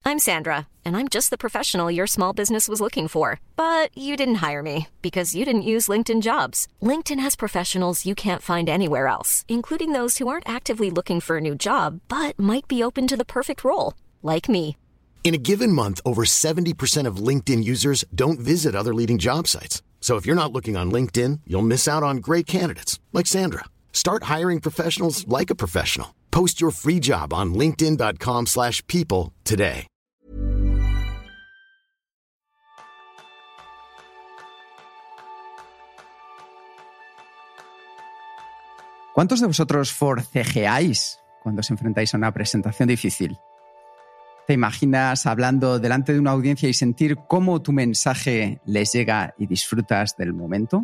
I'm Sandra, and I'm just the professional your small business was looking for. But you didn't hire me because you didn't use LinkedIn Jobs. LinkedIn has professionals you can't find anywhere else, including those who aren't actively looking for a new job, but might be open to the perfect role, like me. In a given month, over 70% of LinkedIn users don't visit other leading job sites. So if you're not looking on LinkedIn, you'll miss out on great candidates like Sandra. Start hiring professionals like a professional. Post your free job on linkedin.com/people today. ¿Cuántos de vosotros forcejeáis cuando os enfrentáis a una presentación difícil? ¿Te imaginas hablando delante de una audiencia y sentir cómo tu mensaje les llega y disfrutas del momento?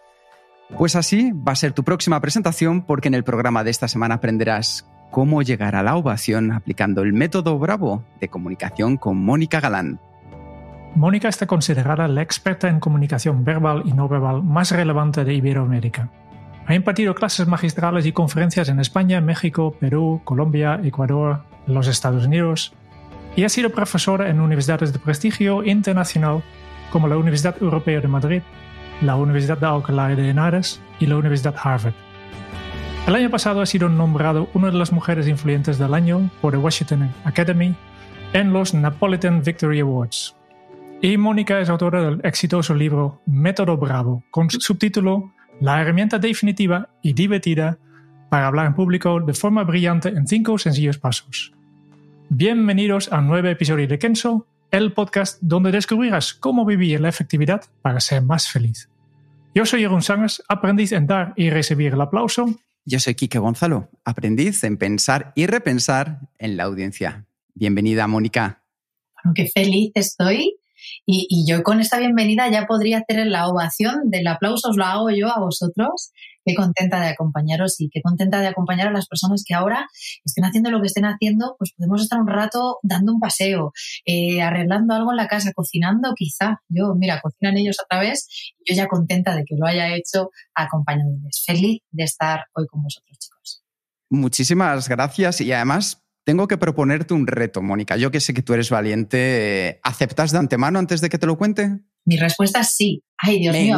Pues así va a ser tu próxima presentación, porque en el programa de esta semana aprenderás cómo llegar a la ovación aplicando el método Bravo de comunicación con Mónica Galán. Mónica está considerada la experta en comunicación verbal y no verbal más relevante de Iberoamérica. Ha impartido clases magistrales y conferencias en España, México, Perú, Colombia, Ecuador, los Estados Unidos, y ha sido profesora en universidades de prestigio internacional como la Universidad Europea de Madrid, la Universidad de Alcalá de Henares y la Universidad Harvard. El año pasado ha sido nombrado una de las mujeres influyentes del año por The Washington Academy en los Napolitan Victory Awards. Y Mónica es autora del exitoso libro Método Bravo, con subtítulo La herramienta definitiva y divertida para hablar en público de forma brillante en 5 sencillos pasos. Bienvenidos a un nuevo episodio de Kenso, el podcast donde descubrirás cómo vivir la efectividad para ser más feliz. Yo soy Jeroen Sangers, aprendiz en dar y recibir el aplauso. Yo soy Quique Gonzalo, aprendiz en pensar y repensar en la audiencia. Bienvenida, Mónica. Bueno, qué feliz estoy. Y yo con esta bienvenida ya podría hacer la ovación del aplauso, os lo hago yo a vosotros. Qué contenta de acompañaros y qué contenta de acompañar a las personas que ahora estén haciendo lo que estén haciendo, pues podemos estar un rato dando un paseo, arreglando algo en la casa, cocinando quizá. Cocinan ellos otra vez y yo ya contenta de que lo haya hecho acompañándoles. Feliz de estar hoy con vosotros, chicos. Muchísimas gracias y además tengo que proponerte un reto, Mónica. Yo que sé que tú eres valiente, ¿aceptas de antemano antes de que te lo cuente? Mi respuesta es sí. Ay, Dios mío.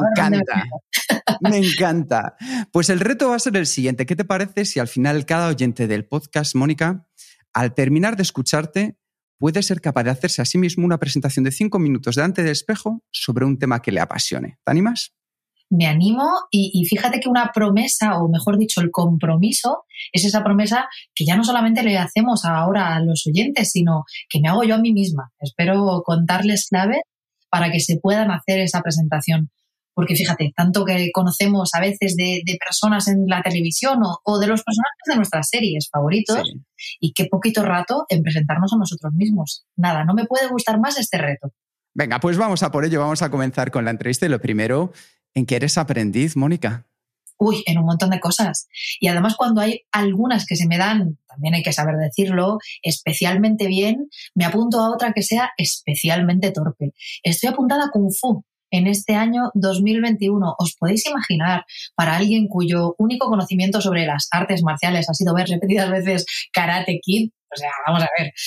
Me encanta. Pues el reto va a ser el siguiente. ¿Qué te parece si al final cada oyente del podcast, Mónica, al terminar de escucharte, puede ser capaz de hacerse a sí mismo una presentación de 5 minutos delante del espejo sobre un tema que le apasione? ¿Te animas? Me animo y fíjate que una promesa, o mejor dicho, el compromiso, es esa promesa que ya no solamente le hacemos ahora a los oyentes, sino que me hago yo a mí misma. Espero contarles claves para que se puedan hacer esa presentación. Porque fíjate, tanto que conocemos a veces de personas en la televisión o de los personajes de nuestras series favoritos, sí. Y qué poquito rato en presentarnos a nosotros mismos. Nada, no me puede gustar más este reto. Venga, pues vamos a por ello. Vamos a comenzar con la entrevista y lo primero, ¿en qué eres aprendiz, Mónica? En un montón de cosas. Y además cuando hay algunas que se me dan, también hay que saber decirlo, especialmente bien, me apunto a otra que sea especialmente torpe. Estoy apuntada a Kung Fu en este año 2021. ¿Os podéis imaginar, para alguien cuyo único conocimiento sobre las artes marciales ha sido ver repetidas veces Karate Kid? O sea, vamos a ver,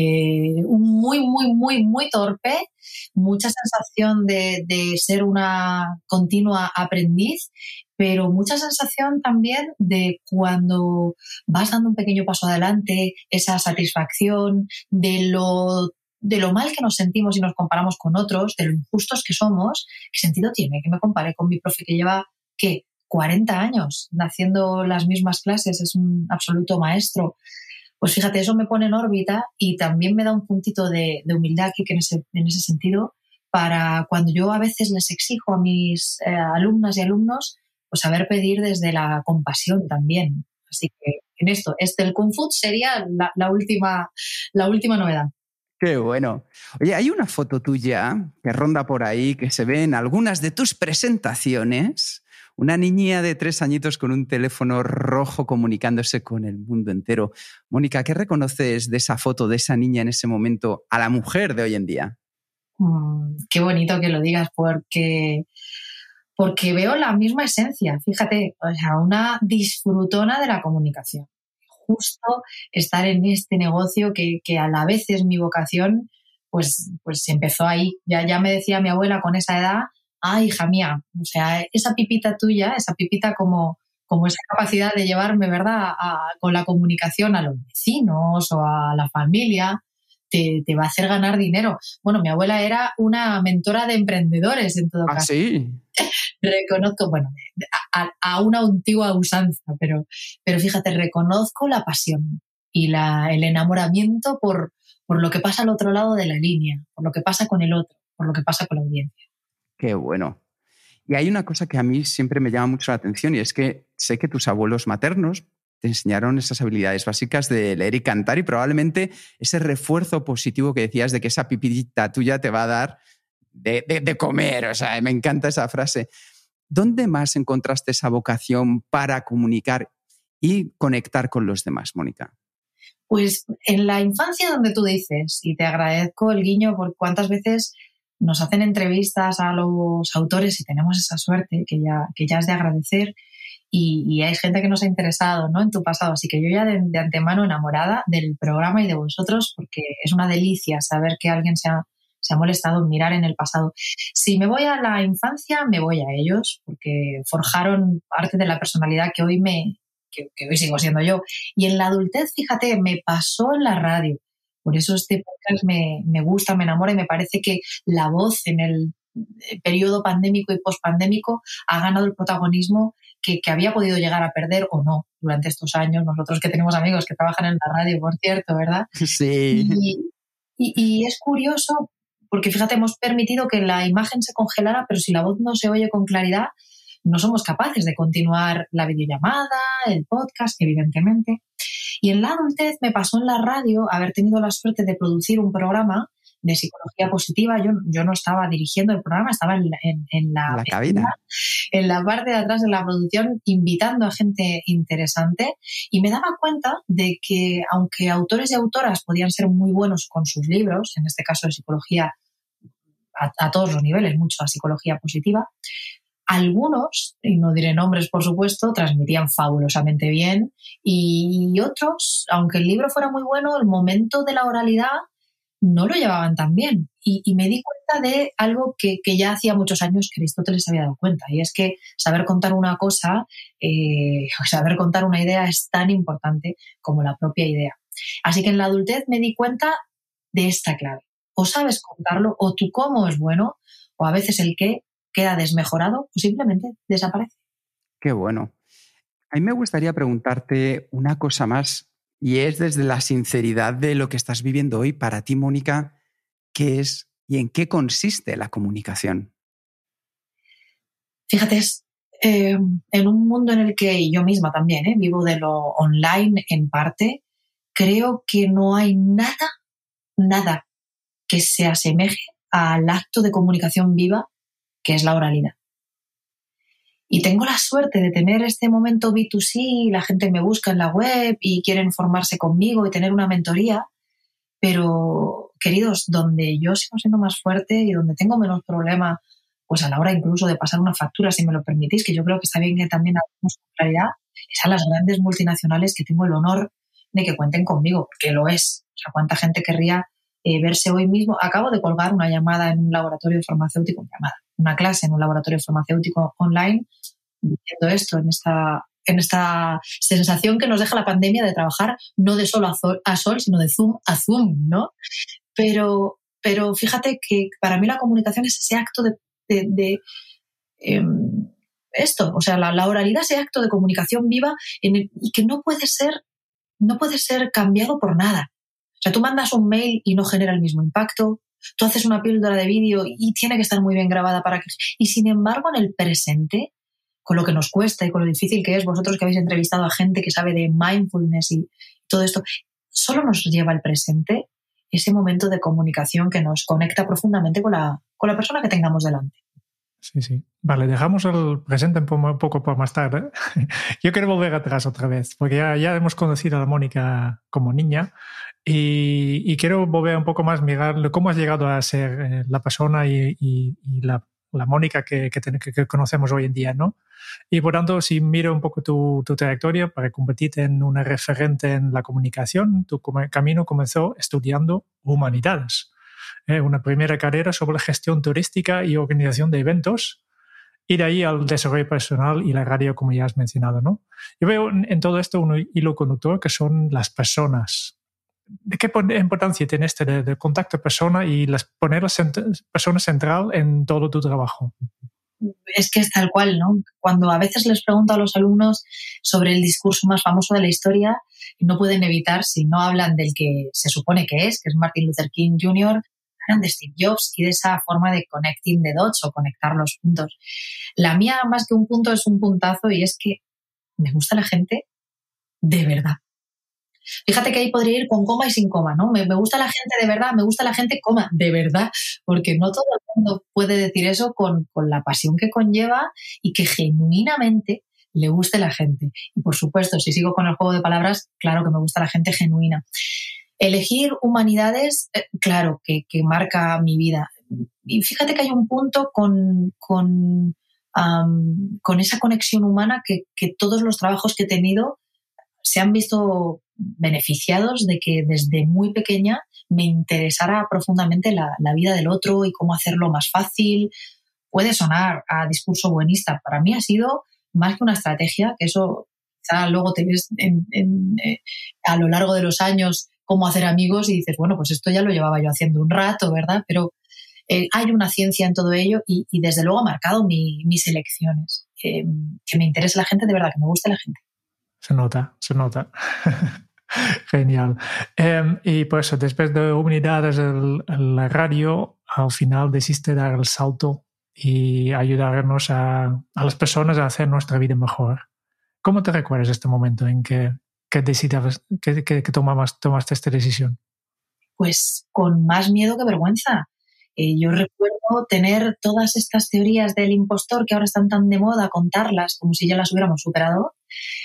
muy torpe, mucha sensación de ser una continua aprendiz, pero mucha sensación también de cuando vas dando un pequeño paso adelante, esa satisfacción de lo mal que nos sentimos y nos comparamos con otros, de lo injustos que somos. ¿Qué sentido tiene que me compare con mi profe que lleva, 40 años haciendo las mismas clases? Es un absoluto maestro. Pues fíjate, eso me pone en órbita y también me da un puntito de humildad aquí que en ese sentido, para cuando yo a veces les exijo a mis alumnas y alumnos, pues saber pedir desde la compasión también. Así que en esto, el Kung Fu sería la última novedad. Qué bueno. Oye, hay una foto tuya que ronda por ahí, que se ve en algunas de tus presentaciones. Una niña de 3 añitos con un teléfono rojo comunicándose con el mundo entero. Mónica, ¿qué reconoces de esa foto, de esa niña en ese momento, a la mujer de hoy en día? Qué bonito que lo digas, porque veo la misma esencia. Fíjate, o sea, una disfrutona de la comunicación. justo estar en este negocio que a la vez es mi vocación, pues empezó ahí. Ya me decía mi abuela con esa edad, ¡ay, hija mía! O sea, esa pipita tuya, esa pipita como esa capacidad de llevarme, ¿verdad?, con la comunicación a los vecinos o a la familia, te va a hacer ganar dinero. Bueno, mi abuela era una mentora de emprendedores en todo caso. ¿Ah, sí? Reconozco, bueno, a una antigua usanza, pero fíjate, reconozco la pasión y el enamoramiento por lo que pasa al otro lado de la línea, por lo que pasa con el otro, por lo que pasa con la audiencia. Qué bueno. Y hay una cosa que a mí siempre me llama mucho la atención y es que sé que tus abuelos maternos te enseñaron esas habilidades básicas de leer y cantar y probablemente ese refuerzo positivo que decías de que esa pipita tuya te va a dar de comer. O sea, me encanta esa frase. ¿Dónde más encontraste esa vocación para comunicar y conectar con los demás, Mónica? Pues en la infancia donde tú dices, y te agradezco el guiño por cuántas veces nos hacen entrevistas a los autores y tenemos esa suerte que ya es de agradecer y hay gente que nos ha interesado, ¿no?, en tu pasado. Así que yo ya de antemano enamorada del programa y de vosotros porque es una delicia saber que alguien se ha molestado en mirar en el pasado. Si me voy a la infancia, me voy a ellos porque forjaron parte de la personalidad que hoy sigo siendo yo. Y en la adultez, fíjate, me pasó en la radio. Por eso este podcast me gusta, me enamora y me parece que la voz en el periodo pandémico y pospandémico ha ganado el protagonismo que había podido llegar a perder o no durante estos años. Nosotros que tenemos amigos que trabajan en la radio, por cierto, ¿verdad? Sí. Y es curioso porque, fíjate, hemos permitido que la imagen se congelara, pero si la voz no se oye con claridad, no somos capaces de continuar la videollamada, el podcast, evidentemente. Y en la adultez me pasó en la radio haber tenido la suerte de producir un programa de psicología positiva. Yo no estaba dirigiendo el programa, estaba en la cabina, en la parte de atrás de la producción, invitando a gente interesante, y me daba cuenta de que aunque autores y autoras podían ser muy buenos con sus libros, en este caso de psicología a todos los niveles, mucho a psicología positiva, algunos, y no diré nombres por supuesto, transmitían fabulosamente bien y otros, aunque el libro fuera muy bueno, el momento de la oralidad no lo llevaban tan bien. Y me di cuenta de algo que ya hacía muchos años que Aristóteles había dado cuenta, y es que saber contar una cosa, saber contar una idea es tan importante como la propia idea. Así que en la adultez me di cuenta de esta clave. O sabes contarlo, o tu cómo es bueno, o a veces el qué queda desmejorado o simplemente desaparece. Qué bueno. A mí me gustaría preguntarte una cosa más, y es desde la sinceridad de lo que estás viviendo hoy. Para ti, Mónica, ¿qué es y en qué consiste la comunicación? Fíjate, en un mundo en el que yo misma también vivo de lo online en parte, creo que no hay nada que se asemeje al acto de comunicación viva que es la oralidad. Y tengo la suerte de tener este momento B2C, la gente me busca en la web y quieren formarse conmigo y tener una mentoría, pero, queridos, donde yo sigo siendo más fuerte y donde tengo menos problema, pues a la hora incluso de pasar una factura, si me lo permitís, que yo creo que está bien que también hagamos con claridad, es a las grandes multinacionales que tengo el honor de que cuenten conmigo, porque lo es. O sea, ¿cuánta gente querría verse hoy mismo? Acabo de colgar una llamada en un laboratorio farmacéutico, una clase en un laboratorio farmacéutico online, diciendo esto, en esta sensación que nos deja la pandemia de trabajar no de sol a sol, sino de Zoom a Zoom, ¿no? Pero fíjate que para mí la comunicación es ese acto de esto, o sea, la oralidad, ese acto de comunicación viva y que no puede ser cambiado por nada. O sea, tú mandas un mail y no genera el mismo impacto. Tú haces una píldora de vídeo y tiene que estar muy bien grabada para que... Y sin embargo, en el presente, con lo que nos cuesta y con lo difícil que es, vosotros que habéis entrevistado a gente que sabe de mindfulness y todo esto, solo nos lleva al presente ese momento de comunicación que nos conecta profundamente con la persona que tengamos delante. Sí. Vale, dejamos el presente un poco por más tarde. Yo quiero volver atrás otra vez, porque ya hemos conocido a Mónica como niña y quiero volver un poco más, mirar cómo has llegado a ser la persona y la Mónica que conocemos hoy en día, ¿no? Y por tanto, si miro un poco tu trayectoria para convertirte en una referente en la comunicación, tu camino comenzó estudiando humanidades. Una primera carrera sobre gestión turística y organización de eventos, y de ahí al desarrollo personal y la radio, como ya has mencionado, ¿no? Yo veo en todo esto un hilo conductor que son las personas. ¿De qué importancia tiene este de contacto persona y poner la persona central en todo tu trabajo? Es que es tal cual, ¿no? Cuando a veces les pregunto a los alumnos sobre el discurso más famoso de la historia, no pueden evitar, si no hablan del que se supone que es Martin Luther King Jr., hablan de Steve Jobs y de esa forma de connecting the dots o conectar los puntos. La mía, más que un punto, es un puntazo, y es que me gusta la gente de verdad. Fíjate que ahí podría ir con coma y sin coma, ¿no? Me gusta la gente de verdad, me gusta la gente, coma, de verdad, porque no todo el mundo puede decir eso con la pasión que conlleva y que genuinamente le guste la gente. Y por supuesto, si sigo con el juego de palabras, claro que me gusta la gente genuina. Elegir humanidades, claro, que marca mi vida. Y fíjate que hay un punto con esa conexión humana que todos los trabajos que he tenido se han visto beneficiados de que desde muy pequeña me interesara profundamente la vida del otro y cómo hacerlo más fácil. Puede sonar a discurso buenista. Para mí ha sido más que una estrategia, que eso quizá luego te ves a lo largo de los años cómo hacer amigos y dices, bueno, pues esto ya lo llevaba yo haciendo un rato, ¿verdad? Pero hay una ciencia en todo ello y desde luego ha marcado mis elecciones. Que me interese la gente, de verdad, que me guste la gente. Se nota. Genial. Y pues después de Humanidades, la radio, al final decidiste dar el salto y ayudarnos a las personas a hacer nuestra vida mejor. ¿Cómo te recuerdas este momento en que tomaste esta decisión? Pues con más miedo que vergüenza. Yo recuerdo tener todas estas teorías del impostor que ahora están tan de moda, contarlas como si ya las hubiéramos superado.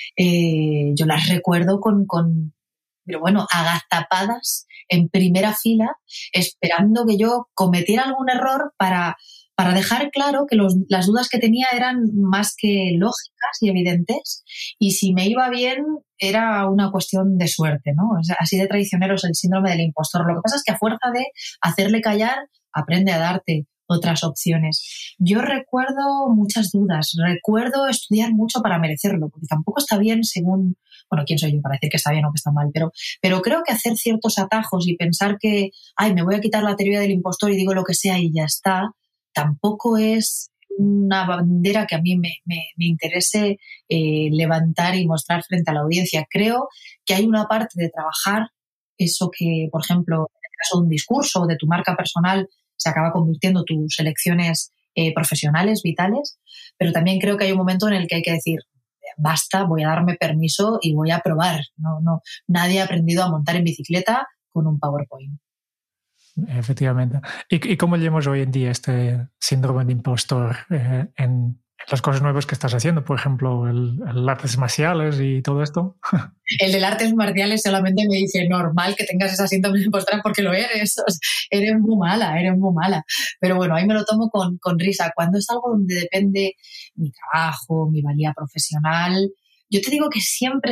Yo las recuerdo pero bueno, agazapadas en primera fila, esperando que yo cometiera algún error para dejar claro que las dudas que tenía eran más que lógicas y evidentes, y si me iba bien era una cuestión de suerte, ¿no? O sea, así de traicionero es el síndrome del impostor. Lo que pasa es que a fuerza de hacerle callar, aprende a darte otras opciones. Yo recuerdo muchas dudas, recuerdo estudiar mucho para merecerlo, porque tampoco está bien según, bueno, ¿quién soy yo para decir que está bien o que está mal? Pero creo que hacer ciertos atajos y pensar que, me voy a quitar la teoría del impostor y digo lo que sea y ya está, tampoco es una bandera que a mí me interese levantar y mostrar frente a la audiencia. Creo que hay una parte de trabajar eso que, por ejemplo, en el caso de un discurso o de tu marca personal, se acaba convirtiendo tus elecciones profesionales, vitales, pero también creo que hay un momento en el que hay que decir, basta, voy a darme permiso y voy a probar. No, nadie ha aprendido a montar en bicicleta con un PowerPoint. Efectivamente. ¿Y cómo llevamos hoy en día este síndrome de impostor en las cosas nuevas que estás haciendo? Por ejemplo, el artes marciales y todo esto. El del artes marciales solamente me dice normal que tengas esa síndrome de impostora porque lo eres. O sea, eres muy mala. Pero bueno, ahí me lo tomo con risa. Cuando es algo donde depende mi trabajo, mi valía profesional, yo te digo que siempre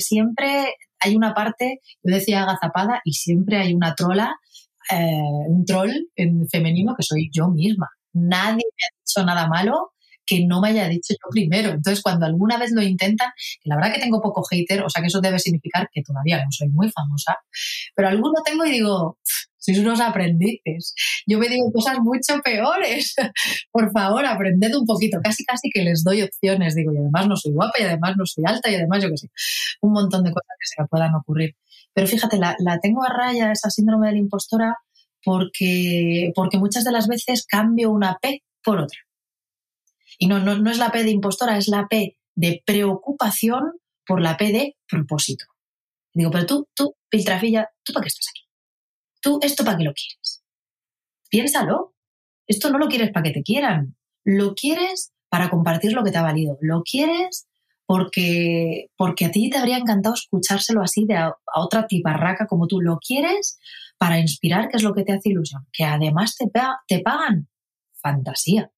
hay una parte, yo decía agazapada, y siempre hay una trola, un troll en femenino que soy yo misma. Nadie me ha dicho nada malo que no me haya dicho yo primero. Entonces, cuando alguna vez lo intentan, que la verdad que tengo poco hater, o sea que eso debe significar que todavía no soy muy famosa, pero alguno tengo y digo, sois unos aprendices. Yo me digo cosas mucho peores. Por favor, aprended un poquito. Casi que les doy opciones. Digo, y además no soy guapa, y además no soy alta, y además yo qué sé. Un montón de cosas que se me puedan ocurrir. Pero fíjate, la tengo a raya, esa síndrome de la impostora, porque muchas de las veces cambio una P por otra. Y no es la P de impostora, es la P de preocupación por la P de propósito. Digo, pero tú, piltrafilla, ¿tú para qué estás aquí? ¿Tú esto para qué lo quieres? Piénsalo. Esto no lo quieres para que te quieran. Lo quieres para compartir lo que te ha valido. Lo quieres porque a ti te habría encantado escuchárselo así a otra tiparraca como tú. Lo quieres para inspirar, que es lo que te hace ilusión. Que además te pagan. Fantasía.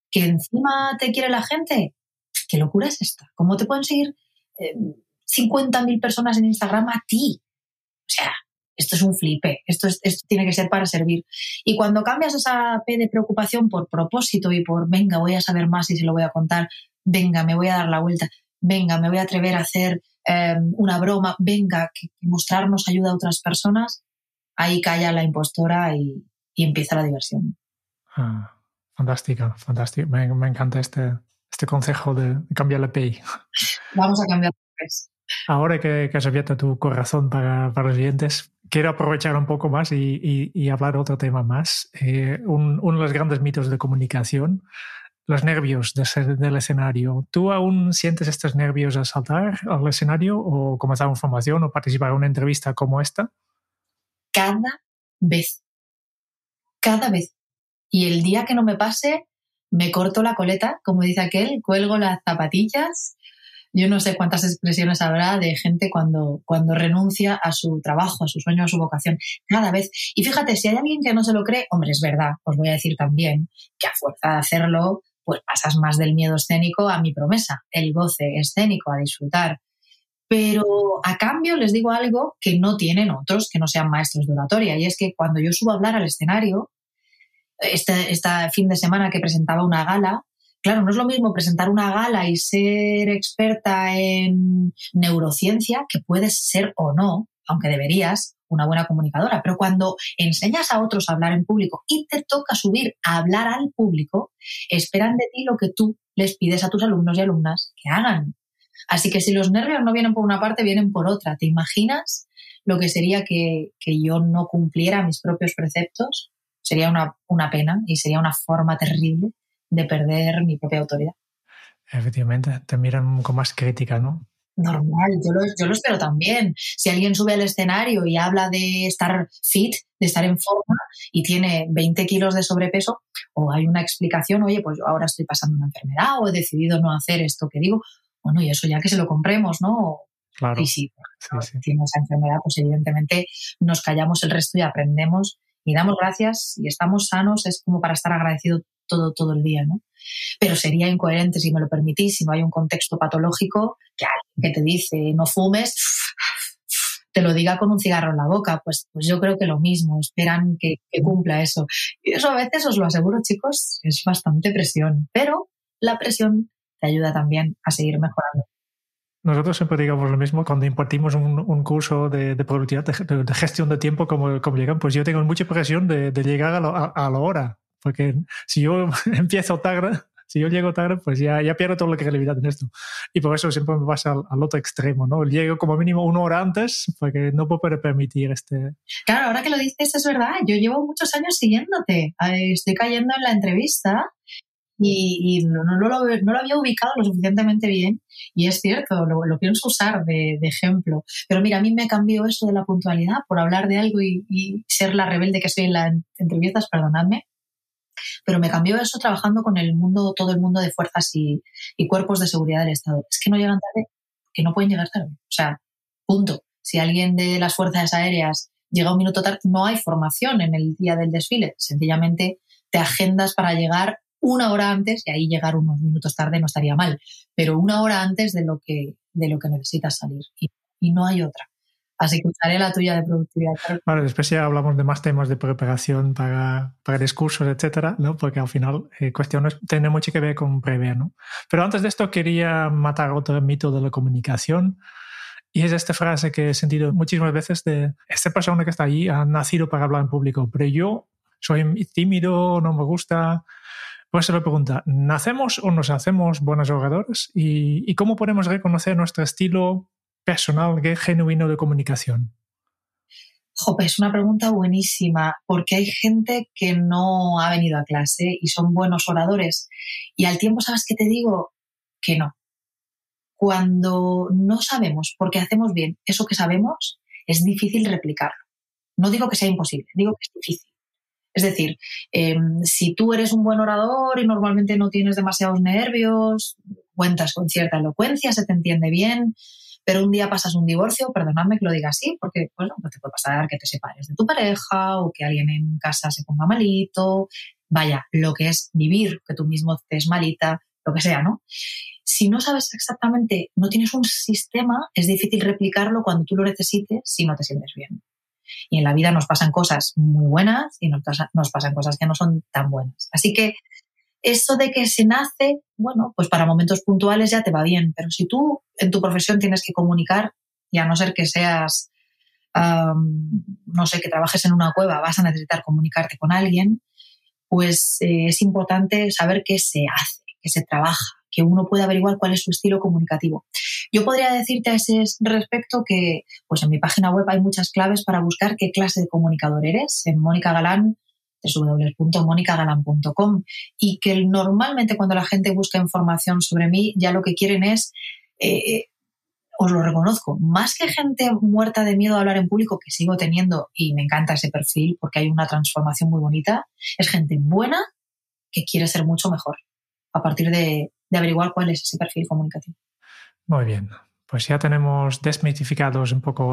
que encima te quiere la gente. ¿Qué locura es esta? ¿Cómo te pueden seguir 50.000 personas en Instagram a ti? O sea, esto es un flipe, esto tiene que ser para servir. Y cuando cambias esa P de preocupación por propósito y por, venga, voy a saber más y se lo voy a contar, venga, me voy a dar la vuelta, venga, me voy a atrever a hacer una broma, venga, que mostrar nos ayuda a otras personas, ahí calla la impostora y empieza la diversión. Fantástico. Me encanta este consejo de cambiar la PI. Vamos a cambiar la PI. Ahora que has abierto tu corazón para los oyentes, quiero aprovechar un poco más y hablar de otro tema más. Uno de los grandes mitos de comunicación, los nervios del escenario. ¿Tú aún sientes estos nervios al saltar al escenario o comenzar una formación o participar en una entrevista como esta? Cada vez. Y el día que no me pase, me corto la coleta, como dice aquel, cuelgo las zapatillas. Yo no sé cuántas expresiones habrá de gente cuando renuncia a su trabajo, a su sueño, a su vocación. Cada vez. Y fíjate, si hay alguien que no se lo cree, hombre, es verdad, os voy a decir también que a fuerza de hacerlo, pues pasas más del miedo escénico a mi promesa, el goce escénico, a disfrutar. Pero a cambio les digo algo que no tienen otros que no sean maestros de oratoria, y es que cuando yo subo a hablar al escenario, este fin de semana que presentaba una gala, claro, no es lo mismo presentar una gala y ser experta en neurociencia, que puedes ser o no, aunque deberías, una buena comunicadora, pero cuando enseñas a otros a hablar en público y te toca subir a hablar al público, esperan de ti lo que tú les pides a tus alumnos y alumnas que hagan. Así que si los nervios no vienen por una parte, vienen por otra. ¿Te imaginas lo que sería que yo no cumpliera mis propios preceptos? Sería una pena y sería una forma terrible de perder mi propia autoridad. Efectivamente, te miran con más crítica, ¿no? Normal, yo lo espero también. Si alguien sube al escenario y habla de estar fit, de estar en forma y tiene 20 kilos de sobrepeso, o hay una explicación, oye, pues yo ahora estoy pasando una enfermedad o he decidido no hacer esto que digo, bueno, y eso ya que se lo compremos, ¿no? Claro. Y si tiene esa enfermedad, pues evidentemente nos callamos el resto y aprendemos y damos gracias y estamos sanos, es como para estar agradecido todo el día, ¿no? Pero sería incoherente, si me lo permitís, si no hay un contexto patológico, que alguien que te dice no fumes, te lo diga con un cigarro en la boca, pues yo creo que lo mismo, esperan que cumpla eso. Y eso a veces, os lo aseguro, chicos, es bastante presión, pero la presión te ayuda también a seguir mejorando. Nosotros siempre digamos lo mismo cuando impartimos un curso de productividad, de gestión de tiempo, como llegan, pues yo tengo mucha presión de llegar a la hora, porque si yo empiezo tarde, si yo llego tarde, pues ya pierdo toda la credibilidad en esto. Y por eso siempre me pasa al otro extremo, ¿no? Llego como mínimo 1 hora antes, porque no puedo permitir Claro, ahora que lo dices es verdad, yo llevo muchos años siguiéndote, estoy cayendo en la entrevista y no lo había ubicado lo suficientemente bien y es cierto, lo pienso usar de ejemplo. Pero mira, a mí me cambió eso de la puntualidad por hablar de algo y ser la rebelde que soy en las entrevistas, perdonadme, pero me cambió eso trabajando con todo el mundo de fuerzas y cuerpos de seguridad del Estado. Es que no llegan tarde, que no pueden llegar tarde. O sea, punto. Si alguien de las fuerzas aéreas llega 1 minuto tarde, no hay formación en el día del desfile. Sencillamente te agendas para llegar 1 hora antes, y ahí llegar unos minutos tarde no estaría mal, pero 1 hora antes de lo que necesitas salir. Y no hay otra. Así que usaré la tuya de productividad. Vale, después ya hablamos de más temas de preparación para discursos, etcétera, ¿no? Porque al final cuestiones tienen mucho que ver con prever, ¿no? Pero antes de esto quería matar otro mito de la comunicación, y es esta frase que he sentido muchísimas veces de esta persona que está ahí ha nacido para hablar en público, pero yo soy tímido, no me gusta. Pues se le pregunta, ¿nacemos o nos hacemos buenos oradores? ¿Y cómo podemos reconocer nuestro estilo personal, genuino de comunicación? Jope, es una pregunta buenísima, porque hay gente que no ha venido a clase y son buenos oradores. Y al tiempo, ¿sabes qué te digo? Que no. Cuando no sabemos por qué hacemos bien eso que sabemos, es difícil replicarlo. No digo que sea imposible, digo que es difícil. Es decir, si tú eres un buen orador y normalmente no tienes demasiados nervios, cuentas con cierta elocuencia, se te entiende bien, pero un día pasas un divorcio, perdonadme que lo diga así, porque bueno, pues te puede pasar que te separes de tu pareja o que alguien en casa se ponga malito, vaya, lo que es vivir, que tú mismo estés malita, lo que sea, ¿no? Si no sabes exactamente, no tienes un sistema, es difícil replicarlo cuando tú lo necesites si no te sientes bien. Y en la vida nos pasan cosas muy buenas y nos pasan cosas que no son tan buenas. Así que eso de que se nace, bueno, pues para momentos puntuales ya te va bien, pero si tú en tu profesión tienes que comunicar, y a no ser que seas, no sé, que trabajes en una cueva, vas a necesitar comunicarte con alguien, pues es importante saber qué se hace, qué se trabaja, que uno pueda averiguar cuál es su estilo comunicativo. Yo podría decirte a ese respecto que pues en mi página web hay muchas claves para buscar qué clase de comunicador eres, en Mónica Galán, www.monicagalan.com, y que normalmente cuando la gente busca información sobre mí ya lo que quieren es, os lo reconozco, más que gente muerta de miedo a hablar en público, que sigo teniendo y me encanta ese perfil porque hay una transformación muy bonita, es gente buena que quiere ser mucho mejor a partir de averiguar cuál es ese perfil comunicativo. Muy bien, pues ya tenemos desmitificados un poco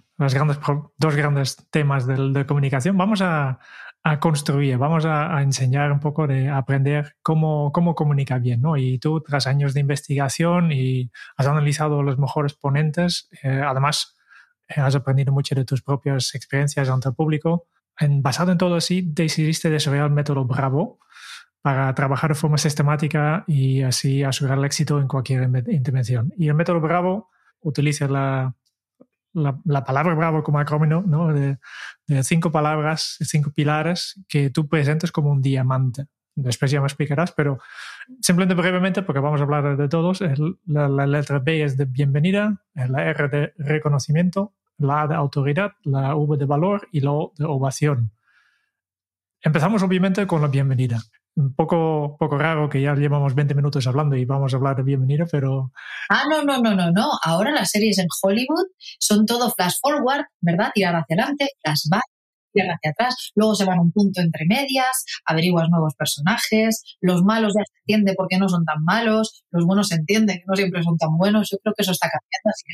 dos grandes temas de comunicación. Vamos a construir, vamos a enseñar un poco de aprender cómo comunicar bien, ¿no? Y tú, tras años de investigación y has analizado los mejores ponentes, además has aprendido mucho de tus propias experiencias ante el público. Basado en todo así, decidiste desarrollar el método Bravo para trabajar de forma sistemática y así asegurar el éxito en cualquier intervención. Y el método Bravo utiliza la palabra Bravo como acrónimo, ¿no? de 5 palabras, 5 pilares que tú presentes como un diamante. Después ya me explicarás, pero simplemente brevemente, porque vamos a hablar de todos, la letra B es de bienvenida, la R de reconocimiento, la A de autoridad, la V de valor y la O de ovación. Empezamos obviamente con la bienvenida. Un poco raro que ya llevamos 20 minutos hablando y vamos a hablar de bienvenida, pero... No. Ahora las series en Hollywood son todo flash forward, ¿verdad? Tirar hacia adelante, flashback, tirar hacia atrás, luego se van a un punto entre medias, averiguas nuevos personajes, los malos ya se entiende por qué no son tan malos, los buenos se entienden que no siempre son tan buenos. Yo creo que eso está cambiando, así que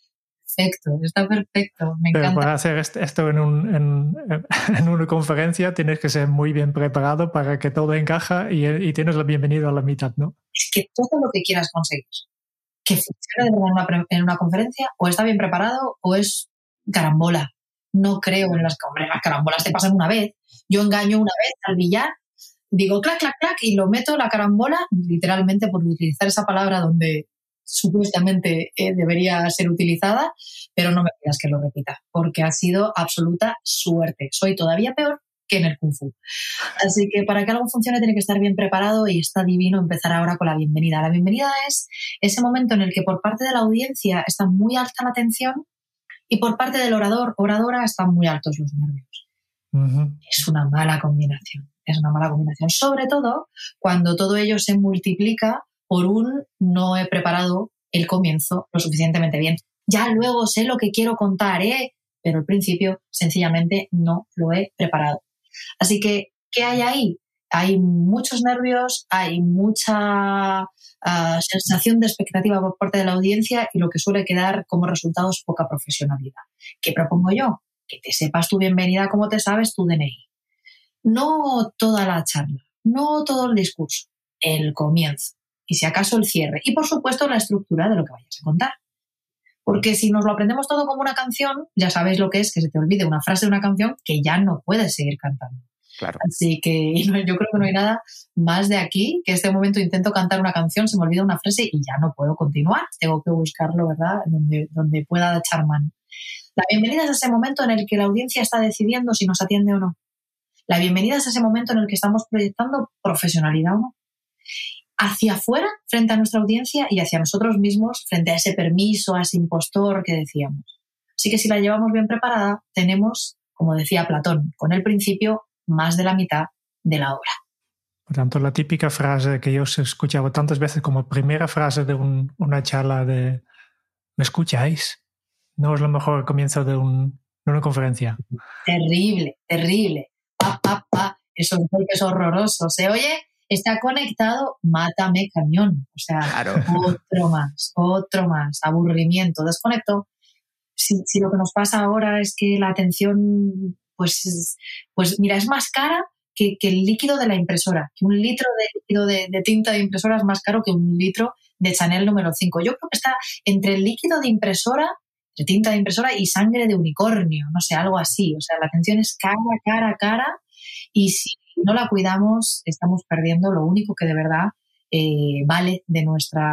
está perfecto, me encanta. Pero para hacer esto en una conferencia tienes que ser muy bien preparado para que todo encaja y tienes la bienvenida a la mitad, ¿no? Es que todo lo que quieras conseguir que funcione de verdad en una conferencia o está bien preparado o es carambola. No creo en las carambolas te pasan una vez. Yo engaño una vez al billar, digo clac, clac, clac y lo meto la carambola, literalmente por utilizar esa palabra donde supuestamente debería ser utilizada, pero no me pidas que lo repita, porque ha sido absoluta suerte. Soy todavía peor que en el Kung Fu. Así que para que algo funcione tiene que estar bien preparado y está divino empezar ahora con la bienvenida. La bienvenida es ese momento en el que por parte de la audiencia está muy alta la atención y por parte del oradora están muy altos los nervios. Uh-huh. Es una mala combinación. Sobre todo cuando todo ello se multiplica por un no he preparado el comienzo lo suficientemente bien. Ya luego sé lo que quiero contar, pero al principio sencillamente no lo he preparado. Así que, ¿qué hay ahí? Hay muchos nervios, hay mucha sensación de expectativa por parte de la audiencia y lo que suele quedar como resultado es poca profesionalidad. ¿Qué propongo yo? Que te sepas tu bienvenida como te sabes tu DNI. No toda la charla, no todo el discurso, el comienzo y si acaso el cierre. Y por supuesto la estructura de lo que vayas a contar. Porque si nos lo aprendemos todo como una canción, ya sabéis lo que es que se te olvide una frase de una canción que ya no puedes seguir cantando. Claro. Así que yo creo que no hay nada más de aquí, que este momento intento cantar una canción, se me olvida una frase y ya no puedo continuar. Tengo que buscarlo, ¿verdad?, donde pueda echar mano. La bienvenida es ese momento en el que la audiencia está decidiendo si nos atiende o no. La bienvenida es ese momento en el que estamos proyectando profesionalidad o no. Hacia afuera, frente a nuestra audiencia y hacia nosotros mismos, frente a ese permiso, a ese impostor que decíamos. Así que si la llevamos bien preparada, tenemos, como decía Platón, con el principio más de la mitad de la obra. Por tanto, la típica frase que yo he escuchado tantas veces como primera frase de una charla de ¿me escucháis? No es lo mejor comienzo de una conferencia. Terrible. Pa. Esos golpes horrorosos. ¿Se oye? Está conectado, mátame cañón. O sea, claro. otro más. Aburrimiento, desconecto. Si lo que nos pasa ahora es que la atención, pues mira, es más cara que el líquido de la impresora, que un litro de líquido de tinta de impresora es más caro que un litro de Chanel número 5. Yo creo que está entre el líquido de impresora, de tinta de impresora y sangre de unicornio, no sé, algo así. O sea, la atención es cara, y si no la cuidamos, estamos perdiendo lo único que de verdad vale de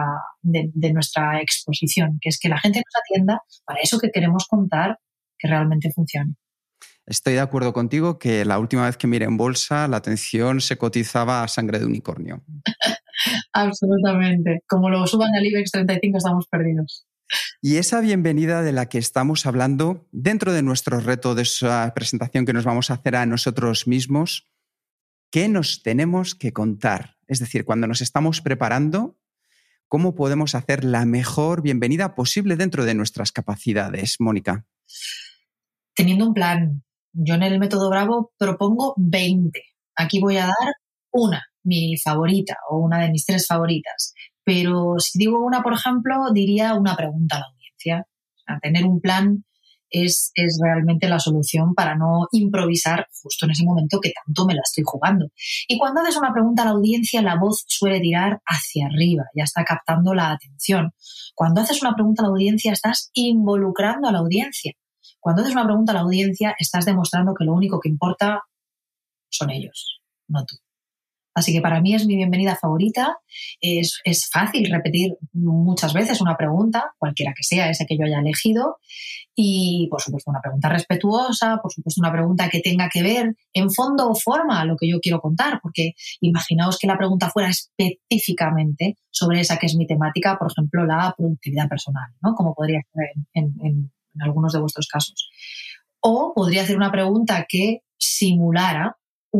nuestra exposición, que es que la gente nos atienda para eso que queremos contar, que realmente funcione. Estoy de acuerdo contigo que la última vez que miré en bolsa, la atención se cotizaba a sangre de unicornio. Absolutamente. Como lo suban al IBEX 35 estamos perdidos. Y esa bienvenida de la que estamos hablando, dentro de nuestro reto de esa presentación que nos vamos a hacer a nosotros mismos, ¿qué nos tenemos que contar? Es decir, cuando nos estamos preparando, ¿cómo podemos hacer la mejor bienvenida posible dentro de nuestras capacidades, Mónica? Teniendo un plan. Yo en el método Bravo propongo 20. Aquí voy a dar una, mi favorita o una de mis 3 favoritas. Pero si digo una, por ejemplo, diría una pregunta a la audiencia. O sea, tener un plan es realmente la solución para no improvisar justo en ese momento que tanto me la estoy jugando. Y cuando haces una pregunta a la audiencia, la voz suele tirar hacia arriba, ya está captando la atención. Cuando haces una pregunta a la audiencia, estás involucrando a la audiencia. Cuando haces una pregunta a la audiencia, estás demostrando que lo único que importa son ellos, no tú. Así que para mí es mi bienvenida favorita. Es fácil repetir muchas veces una pregunta, cualquiera que sea esa que yo haya elegido. Y, por supuesto, una pregunta respetuosa, por supuesto, una pregunta que tenga que ver en fondo o forma a lo que yo quiero contar. Porque imaginaos que la pregunta fuera específicamente sobre esa que es mi temática, por ejemplo, la productividad personal, ¿no? Como podría ser en algunos de vuestros casos. O podría hacer una pregunta que simulara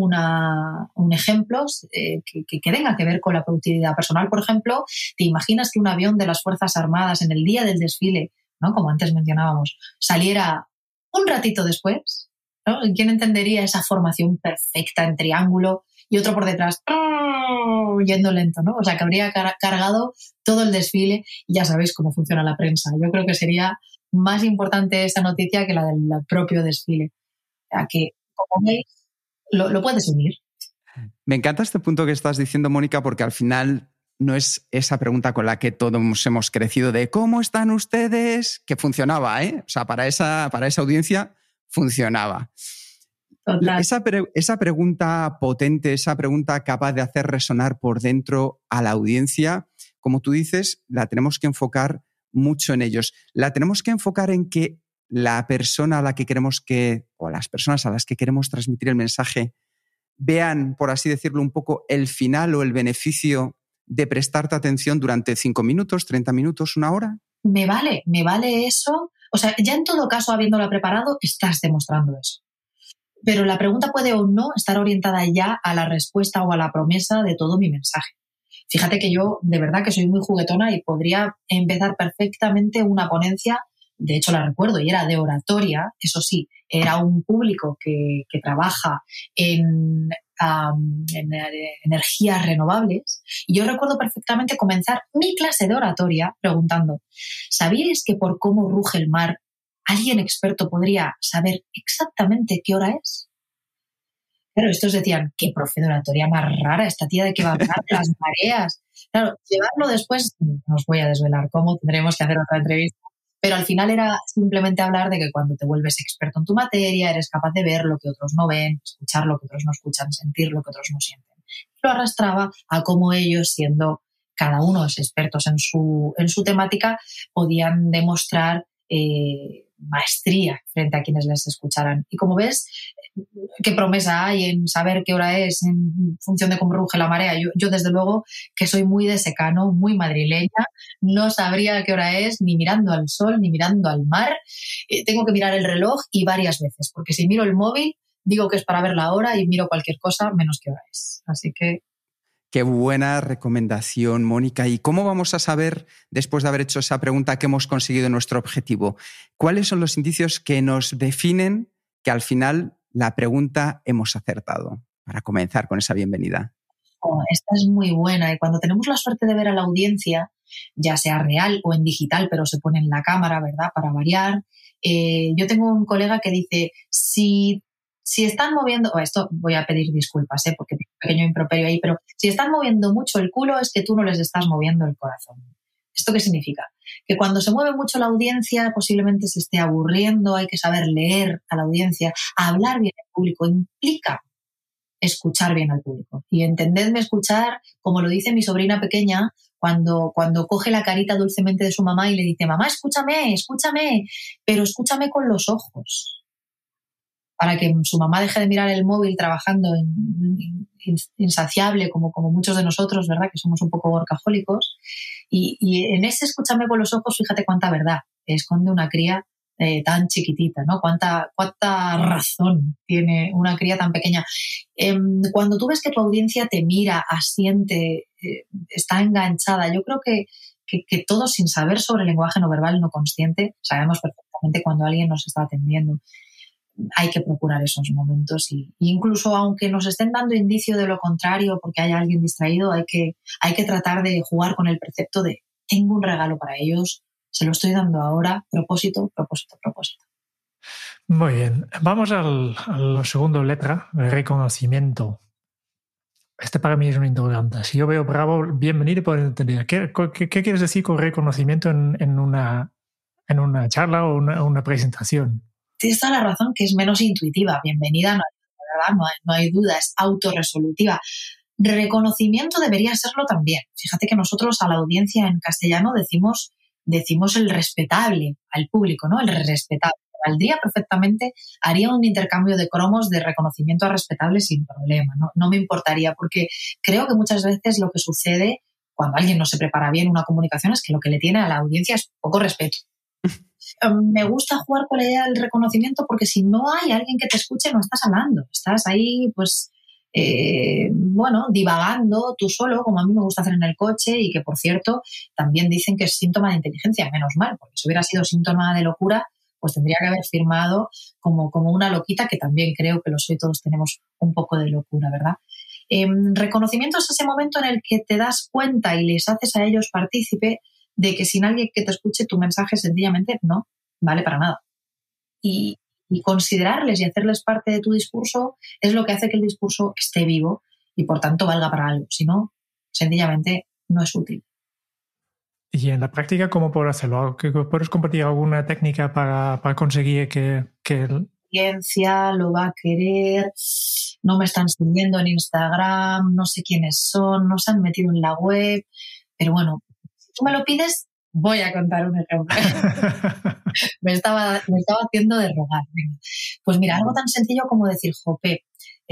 un ejemplo que tenga que ver con la productividad personal. Por ejemplo, ¿te imaginas que un avión de las Fuerzas Armadas en el día del desfile, ¿no?, como antes mencionábamos, saliera un ratito después? ¿No? ¿Quién entendería esa formación perfecta en triángulo y otro por detrás yendo lento, ¿no? O sea, que habría cargado todo el desfile y ya sabéis cómo funciona la prensa. Yo creo que sería más importante esta noticia que la del propio desfile. O sea, que, como veis, lo puedes unir. Me encanta este punto que estás diciendo, Mónica, porque al final no es esa pregunta con la que todos hemos crecido de ¿cómo están ustedes? Que funcionaba, ¿eh? O sea, para esa audiencia funcionaba. Total. Esa pregunta potente, esa pregunta capaz de hacer resonar por dentro a la audiencia, como tú dices, la tenemos que enfocar mucho en ellos. La tenemos que enfocar en que la persona a la que queremos o las personas a las que queremos transmitir el mensaje vean, por así decirlo, un poco el final o el beneficio de prestarte atención durante 5 minutos, 30 minutos, 1 hora. Me vale eso. O sea, ya en todo caso, habiéndola preparado, estás demostrando eso. Pero la pregunta puede o no estar orientada ya a la respuesta o a la promesa de todo mi mensaje. Fíjate que yo de verdad que soy muy juguetona y podría empezar perfectamente una ponencia. De hecho, la recuerdo y era de oratoria. Eso sí, era un público que trabaja en energías renovables. Y yo recuerdo perfectamente comenzar mi clase de oratoria preguntando: ¿sabíais que por cómo ruge el mar alguien experto podría saber exactamente qué hora es? Claro, estos decían, qué profe de oratoria más rara, esta tía de qué va a hablar de las mareas. Claro, llevarlo después, no os voy a desvelar cómo, tendremos que hacer otra entrevista, pero al final era simplemente hablar de que cuando te vuelves experto en tu materia, eres capaz de ver lo que otros no ven, escuchar lo que otros no escuchan, sentir lo que otros no sienten. Y lo arrastraba a cómo ellos, siendo cada uno expertos en su temática, podían demostrar maestría frente a quienes les escucharan. Y como ves, qué promesa hay en saber qué hora es en función de cómo ruge la marea. Yo desde luego, que soy muy de secano, muy madrileña, no sabría qué hora es ni mirando al sol, ni mirando al mar. Tengo que mirar el reloj y varias veces, porque si miro el móvil, digo que es para ver la hora y miro cualquier cosa menos qué hora es. Así que... Qué buena recomendación, Mónica. ¿Y cómo vamos a saber, después de haber hecho esa pregunta, que hemos conseguido nuestro objetivo? ¿Cuáles son los indicios que nos definen que al final la pregunta hemos acertado? Para comenzar con esa bienvenida. Esta es muy buena, y cuando tenemos la suerte de ver a la audiencia, ya sea real o en digital, pero se pone en la cámara, ¿verdad?, para variar. Yo tengo un colega que dice, si si están moviendo, esto voy a pedir disculpas, porque tengo un pequeño improperio ahí, pero si están moviendo mucho el culo es que tú no les estás moviendo el corazón. ¿Esto qué significa? Que cuando se mueve mucho la audiencia posiblemente se esté aburriendo, hay que saber leer a la audiencia, hablar bien al público implica escuchar bien al público. Y entendedme escuchar, como lo dice mi sobrina pequeña, cuando coge la carita dulcemente de su mamá y le dice, mamá, escúchame, pero escúchame con los ojos. Para que su mamá deje de mirar el móvil trabajando insaciable, como muchos de nosotros, ¿verdad? Que somos un poco workahólicos. Y en ese escúchame con los ojos, fíjate cuánta verdad esconde una cría tan chiquitita, ¿no? Cuánta razón tiene una cría tan pequeña. Cuando tú ves que tu audiencia te mira, asiente, está enganchada, yo creo que todos, sin saber sobre el lenguaje no verbal no consciente, sabemos perfectamente cuando alguien nos está atendiendo. Hay que procurar esos momentos y incluso aunque nos estén dando indicio de lo contrario porque haya alguien distraído, hay que tratar de jugar con el precepto de tengo un regalo para ellos, se lo estoy dando ahora, propósito. Muy bien, vamos a la segunda letra, el reconocimiento. Este para mí es un interrogante. Si yo veo bravo, bienvenido, puedo entender. ¿Qué quieres decir con reconocimiento en una charla o una presentación? Tienes toda la razón que es menos intuitiva. Bienvenida, no hay duda, es autorresolutiva. Reconocimiento debería serlo también. Fíjate que nosotros a la audiencia en castellano decimos el respetable al público, ¿no? El respetable. Valdría perfectamente, haría un intercambio de cromos de reconocimiento a respetable sin problema, ¿no? No me importaría, porque creo que muchas veces lo que sucede cuando alguien no se prepara bien una comunicación es que lo que le tiene a la audiencia es poco respeto. Me gusta jugar con la idea del reconocimiento porque si no hay alguien que te escuche no estás hablando, estás ahí pues divagando tú solo, como a mí me gusta hacer en el coche y que por cierto también dicen que es síntoma de inteligencia, menos mal, porque si hubiera sido síntoma de locura pues tendría que haber firmado como una loquita, que también creo que lo soy, todos tenemos un poco de locura, ¿verdad? Reconocimiento es ese momento en el que te das cuenta y les haces a ellos partícipe de que sin alguien que te escuche tu mensaje sencillamente no vale para nada. Y considerarles y hacerles parte de tu discurso es lo que hace que el discurso esté vivo y por tanto valga para algo. Si no, sencillamente no es útil. Y en la práctica, ¿cómo puedo hacerlo? ¿Puedes compartir alguna técnica para conseguir que la audiencia lo va a querer? No me están siguiendo en Instagram, no sé quiénes son, no se han metido en la web, pero bueno, si tú me lo pides, voy a contar un ejemplo. me estaba haciendo de rogar. Venga. Pues mira, algo tan sencillo como decir, jope,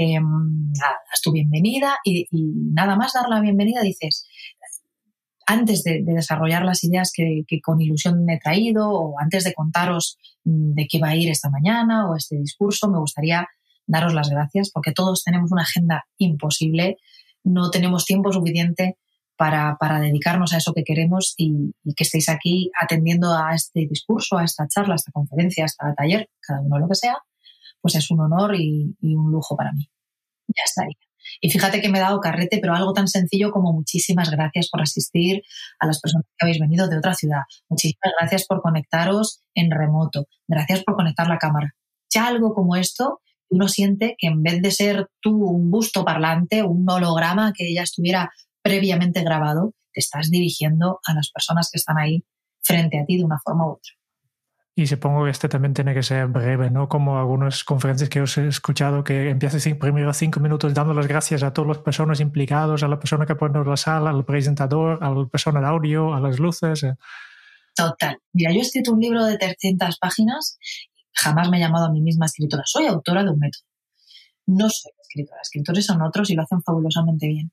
das tu bienvenida y nada más dar la bienvenida dices, antes de desarrollar las ideas que con ilusión he traído o antes de contaros de qué va a ir esta mañana o este discurso, me gustaría daros las gracias porque todos tenemos una agenda imposible, no tenemos tiempo suficiente para dedicarnos a eso que queremos y que estéis aquí atendiendo a este discurso, a esta charla, a esta conferencia, a este taller, cada uno lo que sea, pues es un honor y un lujo para mí. Ya estaría. Y fíjate que me he dado carrete, pero algo tan sencillo como muchísimas gracias por asistir, a las personas que habéis venido de otra ciudad. Muchísimas gracias por conectaros en remoto. Gracias por conectar la cámara. Ya algo como esto, uno siente que en vez de ser tú un busto parlante, un holograma que ya estuviera previamente grabado, te estás dirigiendo a las personas que están ahí frente a ti de una forma u otra. Y supongo que este también tiene que ser breve, ¿no? Como algunas conferencias que os he escuchado que empiezas primero 5 minutos dando las gracias a todas las personas implicadas, a la persona que pone la sala, al presentador, a la persona de audio, a las luces. Total. Mira, yo he escrito un libro de 300 páginas, jamás me he llamado a mí misma escritora. Soy autora de un método. No soy escritora. Escritores son otros y lo hacen fabulosamente bien.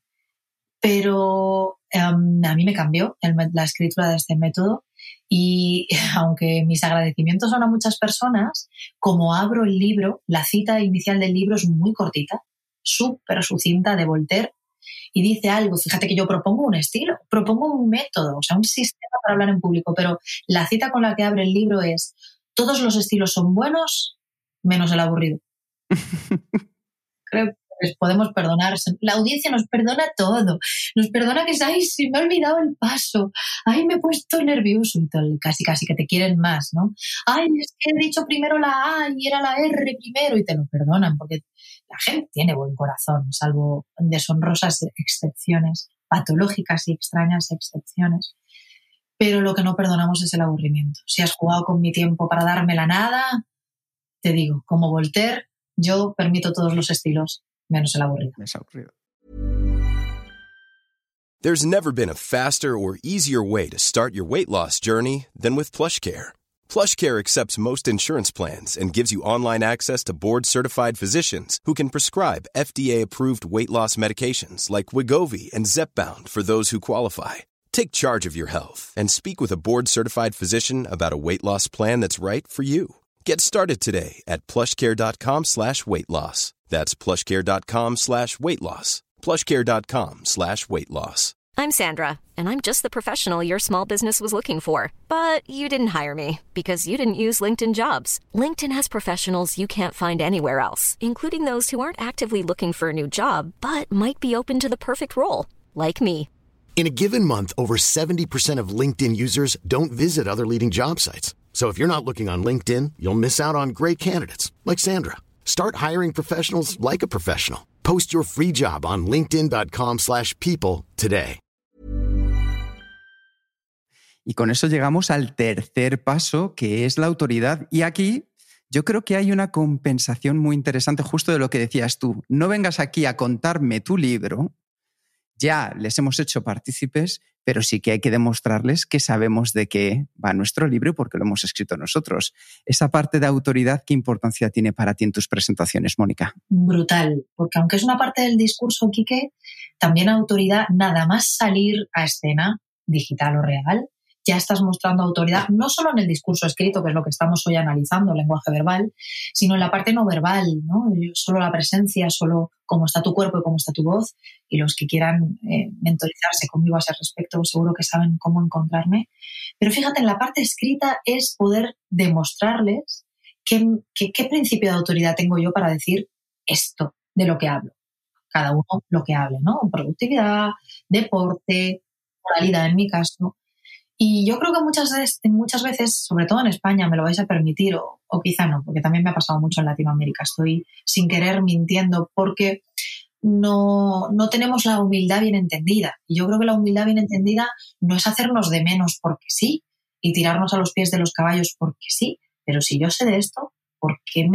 Pero a mí me cambió la escritura de este método y aunque mis agradecimientos son a muchas personas, como abro el libro, la cita inicial del libro es muy cortita, súper sucinta, de Voltaire, y dice algo. Fíjate que yo propongo un estilo, propongo un método, o sea, un sistema para hablar en público, pero la cita con la que abre el libro es: todos los estilos son buenos, menos el aburrido. Creo que les podemos perdonar. La audiencia nos perdona todo. Nos perdona que ay, se me ha olvidado el paso. Ay, me he puesto nervioso y todo, casi que te quieren más, ¿no? Ay, es que he dicho primero la A y era la R primero y te lo perdonan porque la gente tiene buen corazón, salvo deshonrosas excepciones, patológicas y extrañas excepciones. Pero lo que no perdonamos es el aburrimiento. Si has jugado con mi tiempo para darme la nada, te digo, como Voltaire, yo permito todos los estilos, menos el aburrido. There's never been a faster or easier way to start your weight loss journey than with PlushCare. PlushCare accepts most insurance plans and gives you online access to board-certified physicians who can prescribe FDA-approved weight loss medications like Wegovy and Zepbound for those who qualify. Take charge of your health and speak with a board-certified physician about a weight loss plan that's right for you. Get started today at plushcare.com/weight loss. That's plushcare.com/weight loss. plushcare.com/weight loss. I'm Sandra, and I'm just the professional your small business was looking for. But you didn't hire me because you didn't use LinkedIn Jobs. LinkedIn has professionals you can't find anywhere else, including those who aren't actively looking for a new job, but might be open to the perfect role, like me. In a given month, over 70% of LinkedIn users don't visit other leading job sites. So if you're not looking on LinkedIn, you'll miss out on great candidates like Sandra. Start hiring professionals like a professional. Post your free job on linkedin.com/people today. Y con eso llegamos al tercer paso, que es la autoridad. Y aquí yo creo que hay una compensación muy interesante justo de lo que decías tú. No vengas aquí a contarme tu libro. Ya les hemos hecho partícipes, pero sí que hay que demostrarles que sabemos de qué va nuestro libro y por qué lo hemos escrito nosotros. Esa parte de autoridad, ¿qué importancia tiene para ti en tus presentaciones, Mónica? Brutal, porque aunque es una parte del discurso, Quique, también autoridad, nada más salir a escena, digital o real, ya estás mostrando autoridad, no solo en el discurso escrito, que es lo que estamos hoy analizando, el lenguaje verbal, sino en la parte no verbal, ¿no? Solo la presencia, solo cómo está tu cuerpo y cómo está tu voz. Y los que quieran mentorizarse conmigo a ese respecto, seguro que saben cómo encontrarme. Pero fíjate, en la parte escrita es poder demostrarles qué principio de autoridad tengo yo para decir esto de lo que hablo. Cada uno lo que hable, ¿no? Productividad, deporte, moralidad en mi caso. Y yo creo que muchas veces, sobre todo en España, me lo vais a permitir, o quizá no, porque también me ha pasado mucho en Latinoamérica. Estoy sin querer mintiendo porque no tenemos la humildad bien entendida. Y yo creo que la humildad bien entendida no es hacernos de menos porque sí y tirarnos a los pies de los caballos porque sí. Pero si yo sé de esto, ¿por qué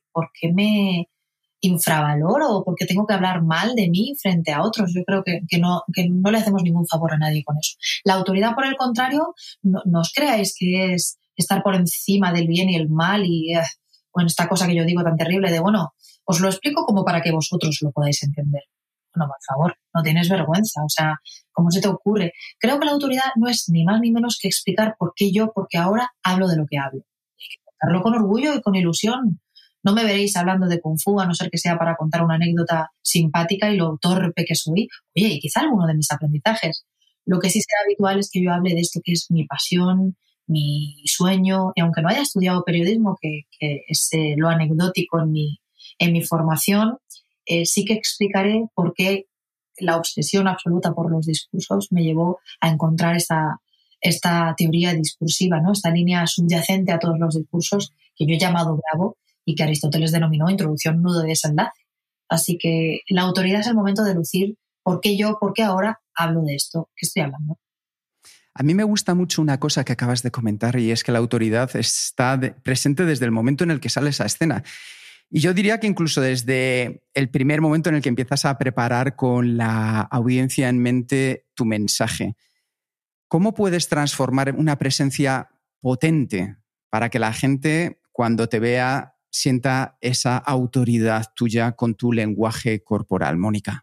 me infravaloro o porque tengo que hablar mal de mí frente a otros? Yo creo que no le hacemos ningún favor a nadie con eso. La autoridad, por el contrario, no os creáis que es estar por encima del bien y el mal y bueno, esta cosa que yo digo tan terrible de, bueno, os lo explico como para que vosotros lo podáis entender. Bueno, por favor, no tienes vergüenza, o sea, ¿cómo se te ocurre? Creo que la autoridad no es ni más ni menos que explicar porque ahora hablo de lo que hablo. Hay que contarlo con orgullo y con ilusión. No me veréis hablando de Kung Fu, a no ser que sea para contar una anécdota simpática y lo torpe que soy. Oye, y quizá alguno de mis aprendizajes. Lo que sí será habitual es que yo hable de esto que es mi pasión, mi sueño, y aunque no haya estudiado periodismo, que es lo anecdótico en mi formación, sí que explicaré por qué la obsesión absoluta por los discursos me llevó a encontrar esta teoría discursiva, ¿no? Esta línea subyacente a todos los discursos que yo he llamado Bravo, y que Aristóteles denominó introducción, nudo de desenlace. Así que la autoridad es el momento de lucir por qué ahora hablo de esto que estoy hablando. A mí me gusta mucho una cosa que acabas de comentar y es que la autoridad está presente desde el momento en el que sales a escena. Y yo diría que incluso desde el primer momento en el que empiezas a preparar con la audiencia en mente tu mensaje. ¿Cómo puedes transformar una presencia potente para que la gente, cuando te vea, sienta esa autoridad tuya con tu lenguaje corporal, Mónica?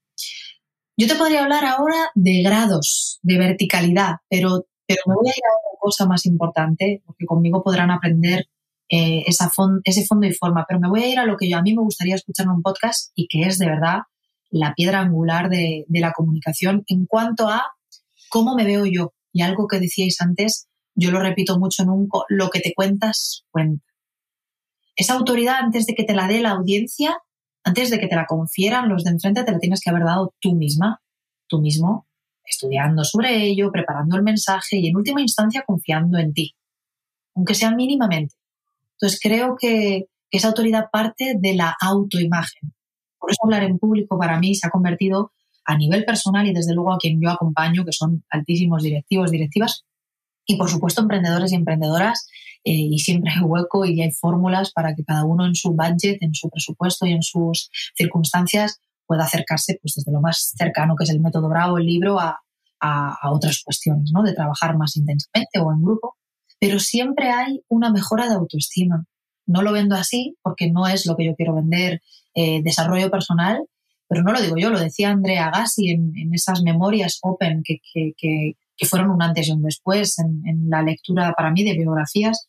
Yo te podría hablar ahora de grados, de verticalidad, pero me voy a ir a otra cosa más importante, porque conmigo podrán aprender ese fondo y forma, pero me voy a ir a lo que a mí me gustaría escuchar en un podcast y que es de verdad la piedra angular de la comunicación en cuanto a cómo me veo yo. Y algo que decíais antes, yo lo repito mucho lo que te cuentas, cuenta. Esa autoridad, antes de que te la dé la audiencia, antes de que te la confieran los de enfrente, te la tienes que haber dado tú misma, tú mismo, estudiando sobre ello, preparando el mensaje y en última instancia confiando en ti, aunque sea mínimamente. Entonces creo que esa autoridad parte de la autoimagen. Por eso hablar en público para mí se ha convertido a nivel personal y desde luego a quien yo acompaño, que son altísimos directivos, directivas y por supuesto emprendedores y emprendedoras, y siempre hay hueco y hay fórmulas para que cada uno en su budget, en su presupuesto y en sus circunstancias pueda acercarse pues desde lo más cercano que es el método Bravo, el libro, a otras cuestiones, ¿no? De trabajar más intensamente o en grupo. Pero siempre hay una mejora de autoestima. No lo vendo así porque no es lo que yo quiero vender, desarrollo personal, pero no lo digo yo, lo decía Andrea Agassi en esas memorias open que fueron un antes y un después en la lectura para mí de biografías.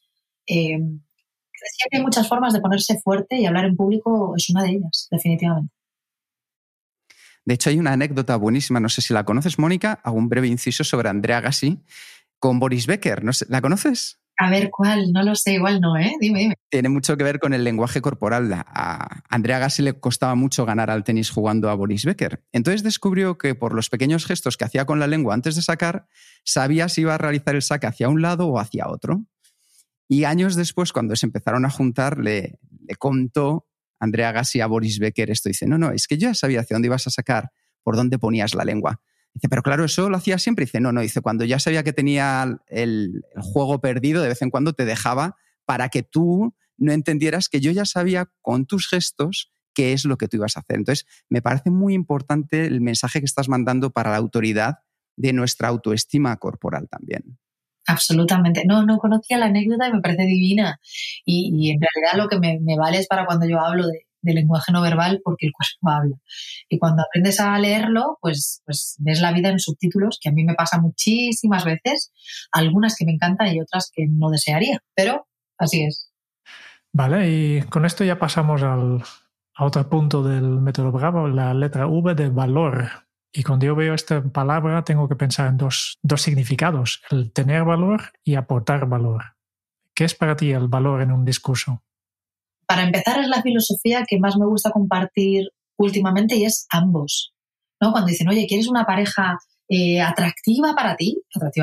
Decía que hay muchas formas de ponerse fuerte y hablar en público es una de ellas, definitivamente. De hecho, hay una anécdota buenísima, no sé si la conoces, Mónica, hago un breve inciso sobre Andrea Agassi con Boris Becker. No sé, ¿la conoces? A ver, ¿cuál? No lo sé, igual no, ¿eh? Dime. Tiene mucho que ver con el lenguaje corporal. A Andrea Agassi le costaba mucho ganar al tenis jugando a Boris Becker. Entonces descubrió que por los pequeños gestos que hacía con la lengua antes de sacar, sabía si iba a realizar el saque hacia un lado o hacia otro. Y años después, cuando se empezaron a juntar, le contó Andrea Agassi a Boris Becker esto. Dice, no, es que yo ya sabía hacia dónde ibas a sacar, por dónde ponías la lengua. Dice, pero claro, ¿eso lo hacía siempre? Dice, no, dice, cuando ya sabía que tenía el juego perdido, de vez en cuando te dejaba para que tú no entendieras que yo ya sabía con tus gestos qué es lo que tú ibas a hacer. Entonces, me parece muy importante el mensaje que estás mandando para la autoridad de nuestra autoestima corporal también. Absolutamente. No conocía la anécdota y me parece divina. Y en realidad lo que me vale es para cuando yo hablo de lenguaje no verbal, porque el cuerpo habla. Y cuando aprendes a leerlo, pues ves la vida en subtítulos, que a mí me pasa muchísimas veces, algunas que me encantan y otras que no desearía, pero así es. Vale, y con esto ya pasamos a otro punto del método Bravo, la letra V de valor. Y cuando yo veo esta palabra tengo que pensar en dos significados, el tener valor y aportar valor. ¿Qué es para ti el valor en un discurso? Para empezar, es la filosofía que más me gusta compartir últimamente y es ambos, ¿no? Cuando dicen, oye, ¿quieres una pareja atractiva para ti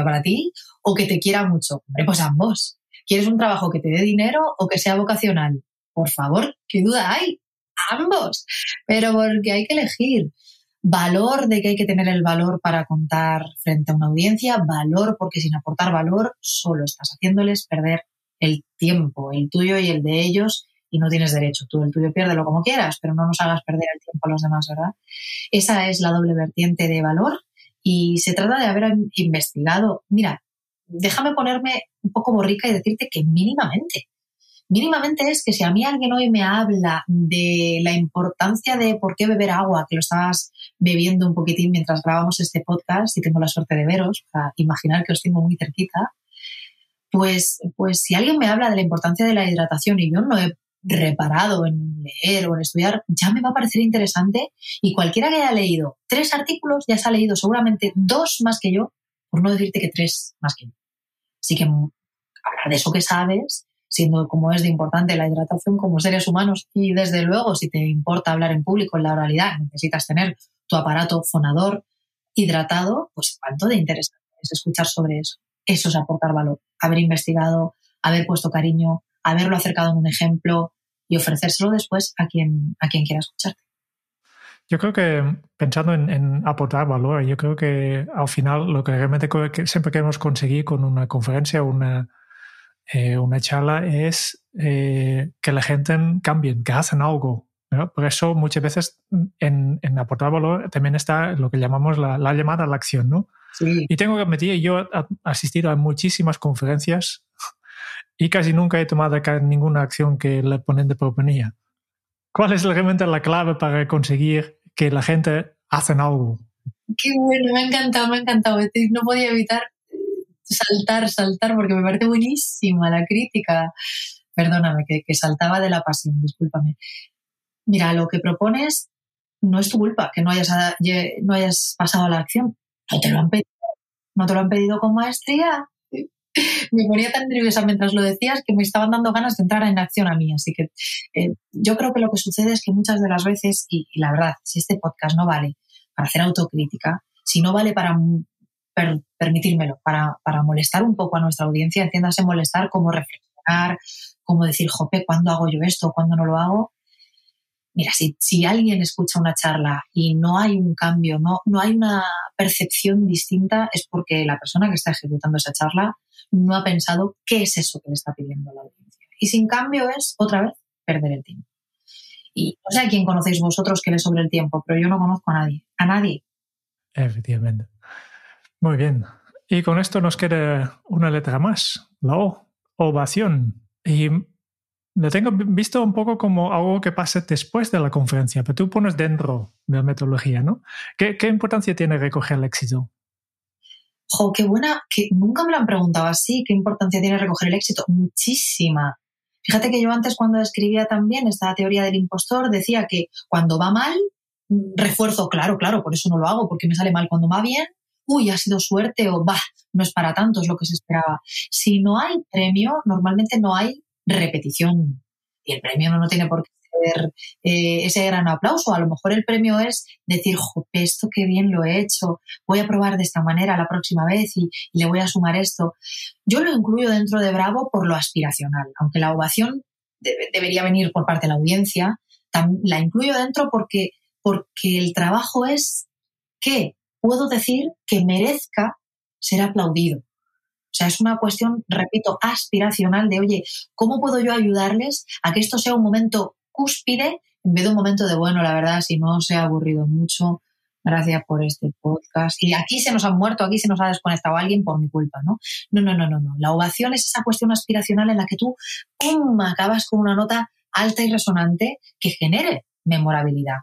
o que te quiera mucho? Hombre, pues ambos. ¿Quieres un trabajo que te dé dinero o que sea vocacional? Por favor, ¿qué duda hay? Ambos. Pero porque hay que elegir. Valor de que hay que tener el valor para contar frente a una audiencia, valor porque sin aportar valor solo estás haciéndoles perder el tiempo, el tuyo y el de ellos, y no tienes derecho. Tú el tuyo piérdelo como quieras, pero no nos hagas perder el tiempo a los demás, ¿verdad? Esa es la doble vertiente de valor y se trata de haber investigado. Mira, déjame ponerme un poco borrica y decirte que mínimamente es que si a mí alguien hoy me habla de la importancia de por qué beber agua, que lo estabas bebiendo un poquitín mientras grabamos este podcast y tengo la suerte de veros, para imaginar que os tengo muy cerquita, pues si alguien me habla de la importancia de la hidratación y yo no he reparado en leer o en estudiar, ya me va a parecer interesante y cualquiera que haya leído 3 artículos ya se ha leído seguramente 2 más que yo, por no decirte que 3 más que yo. Así que hablar de eso que sabes, siendo como es de importante la hidratación como seres humanos y desde luego si te importa hablar en público en la oralidad necesitas tener tu aparato fonador hidratado, pues cuánto de interesante es escuchar sobre eso. Eso es aportar valor, haber investigado, haber puesto cariño, haberlo acercado en un ejemplo y ofrecérselo después a quien quiera escucharte. Yo creo que pensando en aportar valor, yo creo que al final lo que realmente siempre queremos conseguir con una conferencia o una charla es que la gente cambie, que hacen algo, ¿no? Por eso muchas veces en aportar valor también está lo que llamamos la llamada a la acción, ¿no? Sí. Y tengo que admitir, yo he asistido a muchísimas conferencias y casi nunca he tomado ninguna acción que el ponente proponía. ¿Cuál es realmente la clave para conseguir que la gente haga algo? Qué bueno, me ha encantado. No podía evitar saltar porque me parece buenísima la crítica. Perdóname, que saltaba de la pasión, discúlpame. Mira, lo que propones no es tu culpa, que no hayas pasado a la acción. No te lo han pedido con maestría. me ponía tan nerviosa mientras lo decías que me estaban dando ganas de entrar en acción a mí. Así que yo creo que lo que sucede es que muchas de las veces, y la verdad, si este podcast no vale para hacer autocrítica, si no vale para permitírmelo, para molestar un poco a nuestra audiencia, entiéndase molestar como reflexionar, como decir, jope, ¿cuándo hago yo esto? ¿Cuándo no lo hago? Mira, si alguien escucha una charla y no hay un cambio, no hay una percepción distinta, es porque la persona que está ejecutando esa charla no ha pensado qué es eso que le está pidiendo a la audiencia. Y sin cambio es, otra vez, perder el tiempo. Y no sé a quién conocéis vosotros que le sobre el tiempo, pero yo no conozco a nadie. A nadie. Efectivamente. Muy bien. Y con esto nos queda una letra más, la O, ovación. Y lo tengo visto un poco como algo que pase después de la conferencia, pero tú pones dentro de la metodología, ¿no? ¿Qué importancia tiene recoger el éxito? Jo, qué buena, que nunca me lo han preguntado así, ¿qué importancia tiene recoger el éxito? Muchísima. Fíjate que yo antes, cuando escribía también esta teoría del impostor, decía que cuando va mal, refuerzo, claro, por eso no lo hago, porque me sale mal. Cuando va bien, uy, ha sido suerte, o no es para tanto, es lo que se esperaba. Si no hay premio, normalmente no hay repetición. Y el premio no tiene por qué ser ese gran aplauso. A lo mejor el premio es decir, jope, esto qué bien lo he hecho, voy a probar de esta manera la próxima vez y le voy a sumar esto. Yo lo incluyo dentro de Bravo por lo aspiracional, aunque la ovación debería venir por parte de la audiencia, la incluyo dentro porque el trabajo es que puedo decir que merezca ser aplaudido. O sea, es una cuestión, repito, aspiracional de, oye, ¿cómo puedo yo ayudarles a que esto sea un momento cúspide en vez de un momento de, bueno, la verdad, si no os he aburrido mucho, gracias por este podcast. Y aquí se nos ha muerto, aquí se nos ha desconectado alguien por mi culpa, ¿no? No. La ovación es esa cuestión aspiracional en la que tú, ¡pum!, acabas con una nota alta y resonante que genere memorabilidad.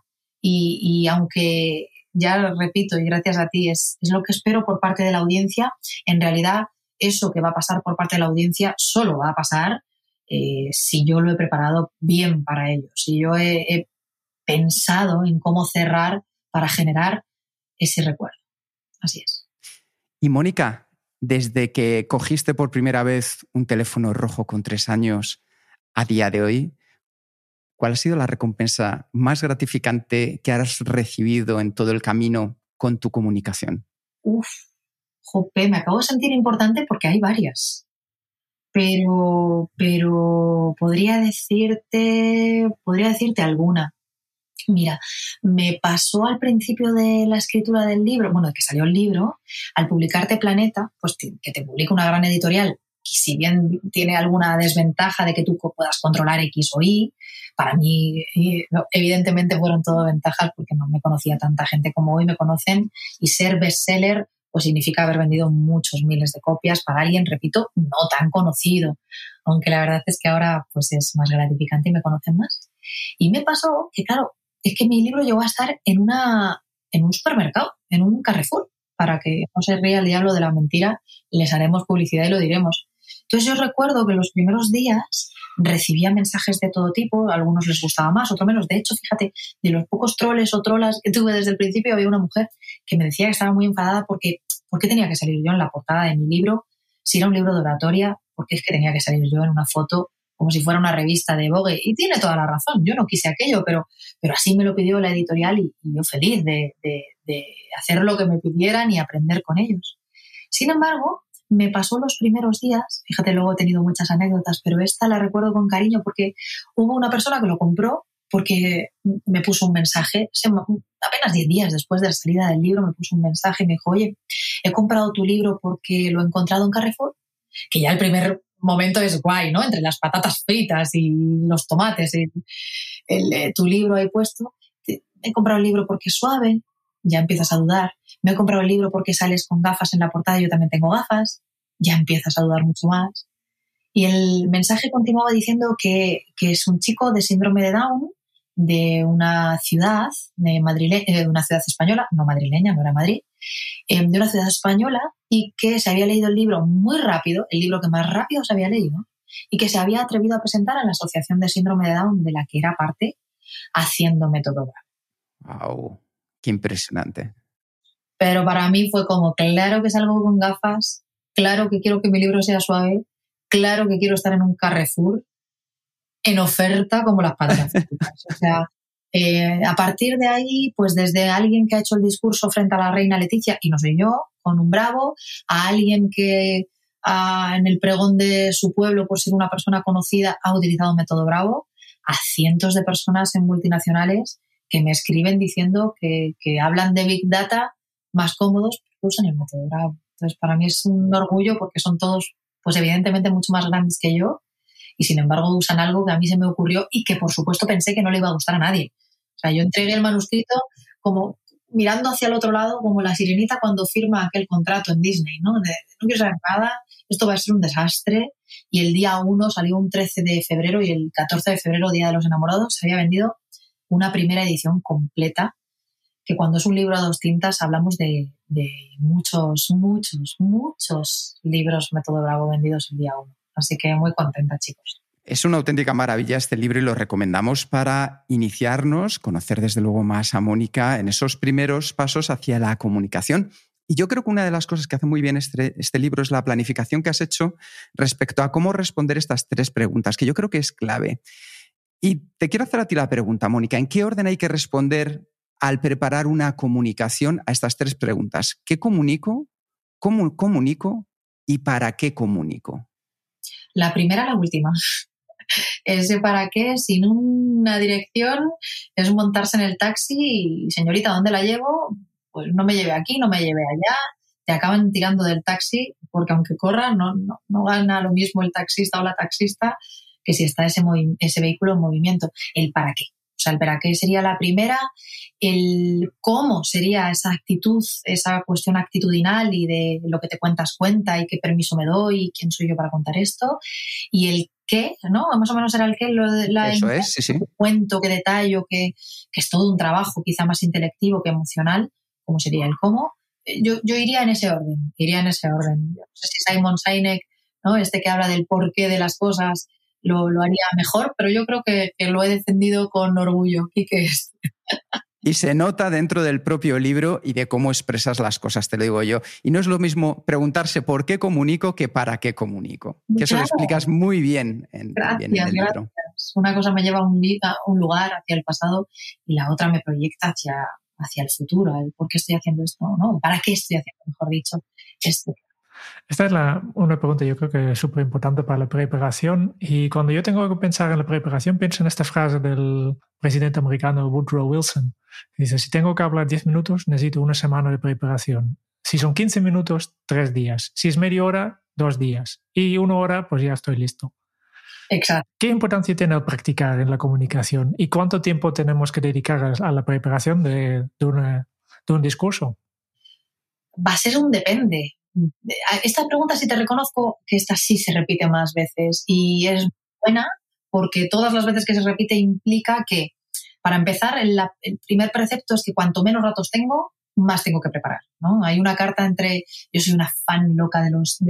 Y aunque, ya repito, y gracias a ti, es lo que espero por parte de la audiencia, en realidad eso que va a pasar por parte de la audiencia solo va a pasar si yo lo he preparado bien para ello, si yo he pensado en cómo cerrar para generar ese recuerdo. Así es. Y Mónica, desde que cogiste por primera vez un teléfono rojo con 3 años a día de hoy, ¿cuál ha sido la recompensa más gratificante que has recibido en todo el camino con tu comunicación? Jope, me acabo de sentir importante porque hay varias. Pero podría decirte alguna. Mira, me pasó al principio de la escritura del libro, bueno, de que salió el libro, al publicarte Planeta, pues que te publica una gran editorial, que si bien tiene alguna desventaja de que tú puedas controlar X o Y, para mí evidentemente fueron todo ventajas porque no me conocía tanta gente como hoy me conocen, y ser bestseller pues significa haber vendido muchos miles de copias para alguien, repito, no tan conocido, aunque la verdad es que ahora pues es más gratificante y me conocen más. Y me pasó que, claro, es que mi libro llegó a estar en un supermercado, en un Carrefour, para que no se ría el diablo de la mentira, les haremos publicidad y lo diremos. Entonces yo recuerdo que los primeros días recibía mensajes de todo tipo, a algunos les gustaba más, otros menos. De hecho, fíjate, de los pocos troles o trolas que tuve desde el principio, había una mujer que me decía que estaba muy enfadada porque ¿por qué tenía que salir yo en la portada de mi libro? Si era un libro de oratoria, ¿por qué es que tenía que salir yo en una foto como si fuera una revista de Vogue? Y tiene toda la razón, yo no quise aquello, pero así me lo pidió la editorial y yo feliz de hacer lo que me pidieran y aprender con ellos. Sin embargo, me pasó los primeros días, fíjate, luego he tenido muchas anécdotas, pero esta la recuerdo con cariño porque hubo una persona que lo compró porque me puso un mensaje, apenas 10 días después de la salida del libro me puso un mensaje y me dijo, oye, he comprado tu libro porque lo he encontrado en Carrefour, que ya el primer momento es guay, ¿no? Entre las patatas fritas y los tomates, tu libro ahí puesto. He comprado el libro porque es suave, ya empiezas a dudar. Me he comprado el libro porque sales con gafas en la portada y yo también tengo gafas, ya empiezas a dudar mucho más. Y el mensaje continuaba diciendo que es un chico de síndrome de Down de una ciudad de una ciudad española, no madrileña, no era Madrid, de una ciudad española, y que se había leído el libro muy rápido, el libro que más rápido se había leído, y que se había atrevido a presentar a la Asociación de Síndrome de Down de la que era parte, haciendo método Bravo. ¡Wow! ¡Qué impresionante! Pero para mí fue como, claro que salgo con gafas, claro que quiero que mi libro sea suave, claro que quiero estar en un Carrefour en oferta como las patatas fritas. O sea, a partir de ahí, pues desde alguien que ha hecho el discurso frente a la reina Leticia, y no soy yo, con un bravo, a alguien que en el pregón de su pueblo, por ser una persona conocida, ha utilizado método Bravo, a cientos de personas en multinacionales que me escriben diciendo que hablan de Big Data más cómodos porque usan el método Bravo. Entonces, para mí es un orgullo porque son todos, pues evidentemente, mucho más grandes que yo y, sin embargo, usan algo que a mí se me ocurrió y que, por supuesto, pensé que no le iba a gustar a nadie. O sea, yo entregué el manuscrito como mirando hacia el otro lado, como la sirenita cuando firma aquel contrato en Disney, ¿no? No quiero saber nada, esto va a ser un desastre. Y el día 1 salió un 13 de febrero y el 14 de febrero, Día de los Enamorados, se había vendido una primera edición completa, que cuando es un libro a 2 tintas hablamos de muchos libros método Bravo vendidos el día 1. Así que muy contenta, chicos. Es una auténtica maravilla este libro y lo recomendamos para iniciarnos, conocer desde luego más a Mónica en esos primeros pasos hacia la comunicación. Y yo creo que una de las cosas que hace muy bien este libro es la planificación que has hecho respecto a cómo responder estas 3 preguntas, que yo creo que es clave. Y te quiero hacer a ti la pregunta, Mónica, ¿en qué orden hay que responder al preparar una comunicación a estas 3 preguntas? ¿Qué comunico? ¿Cómo comunico? ¿Y para qué comunico? La primera, la última. Ese para qué, sin una dirección, es montarse en el taxi y, señorita, ¿dónde la llevo? Pues no me lleve aquí, no me lleve allá. Te acaban tirando del taxi porque aunque corra, no gana lo mismo el taxista o la taxista que si está ese vehículo en movimiento. El para qué. O sea, el para qué sería la primera, el cómo sería esa actitud, esa cuestión actitudinal y de lo que te cuentas cuenta y qué permiso me doy y quién soy yo para contar esto, y el qué, ¿no? Más o menos era el qué, Eso es, sí. Qué cuento, qué detallo, que es todo un trabajo quizá más intelectivo que emocional, como sería el cómo. Yo iría en ese orden. No sé si Simon Sinek, ¿no? Este que habla del porqué de las cosas, lo haría mejor, pero yo creo que lo he defendido con orgullo. ¿Y qué es? Y se nota dentro del propio libro y de cómo expresas las cosas, te lo digo yo. Y no es lo mismo preguntarse por qué comunico que para qué comunico. Que eso lo explicas muy bien también en el libro. Una cosa me lleva a un lugar, hacia el pasado, y la otra me proyecta hacia el futuro, el por qué estoy haciendo esto, ¿no? ¿Para qué estoy haciendo, mejor dicho, esto? Esta es una pregunta yo creo que es súper importante para la preparación, y cuando yo tengo que pensar en la preparación pienso en esta frase del presidente americano Woodrow Wilson. Dice, si tengo que hablar 10 minutos necesito 1 semana de preparación. Si son 15 minutos, 3 días. Si es media hora, 2 días. Y 1 hora, pues ya estoy listo. Exacto. ¿Qué importancia tiene el practicar en la comunicación? ¿Y cuánto tiempo tenemos que dedicar a la preparación de un discurso? Va a ser un depende. Esta pregunta sí te reconozco que esta sí se repite más veces y es buena porque todas las veces que se repite implica que, para empezar, el primer precepto es que cuanto menos ratos tengo, más tengo que preparar, ¿no? Hay una carta yo soy una fan loca de los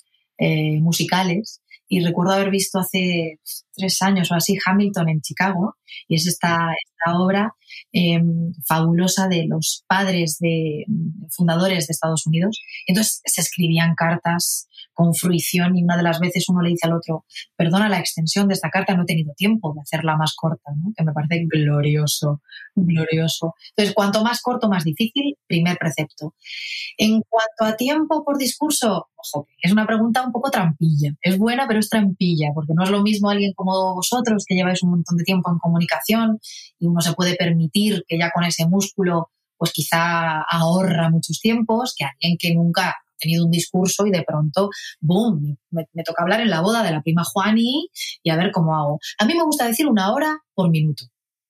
musicales y recuerdo haber visto hace 3 años o así Hamilton en Chicago, y es esta obra fabulosa de los padres fundadores de Estados Unidos. Entonces se escribían cartas con fruición y una de las veces uno le dice al otro, perdona la extensión de esta carta, no he tenido tiempo de hacerla más corta, ¿no? Que me parece glorioso. Entonces, cuanto más corto, más difícil, primer precepto. En cuanto a tiempo por discurso, ojo, es una pregunta un poco trampilla. Es buena, pero es trampilla, porque no es lo mismo alguien como vosotros, que lleváis un montón de tiempo en comunicación y uno se puede permitir que ya con ese músculo pues quizá ahorra muchos tiempos, que alguien que nunca ha tenido un discurso y de pronto, ¡boom!, me toca hablar en la boda de la prima Juani y a ver cómo hago. A mí me gusta decir 1 hora por minuto.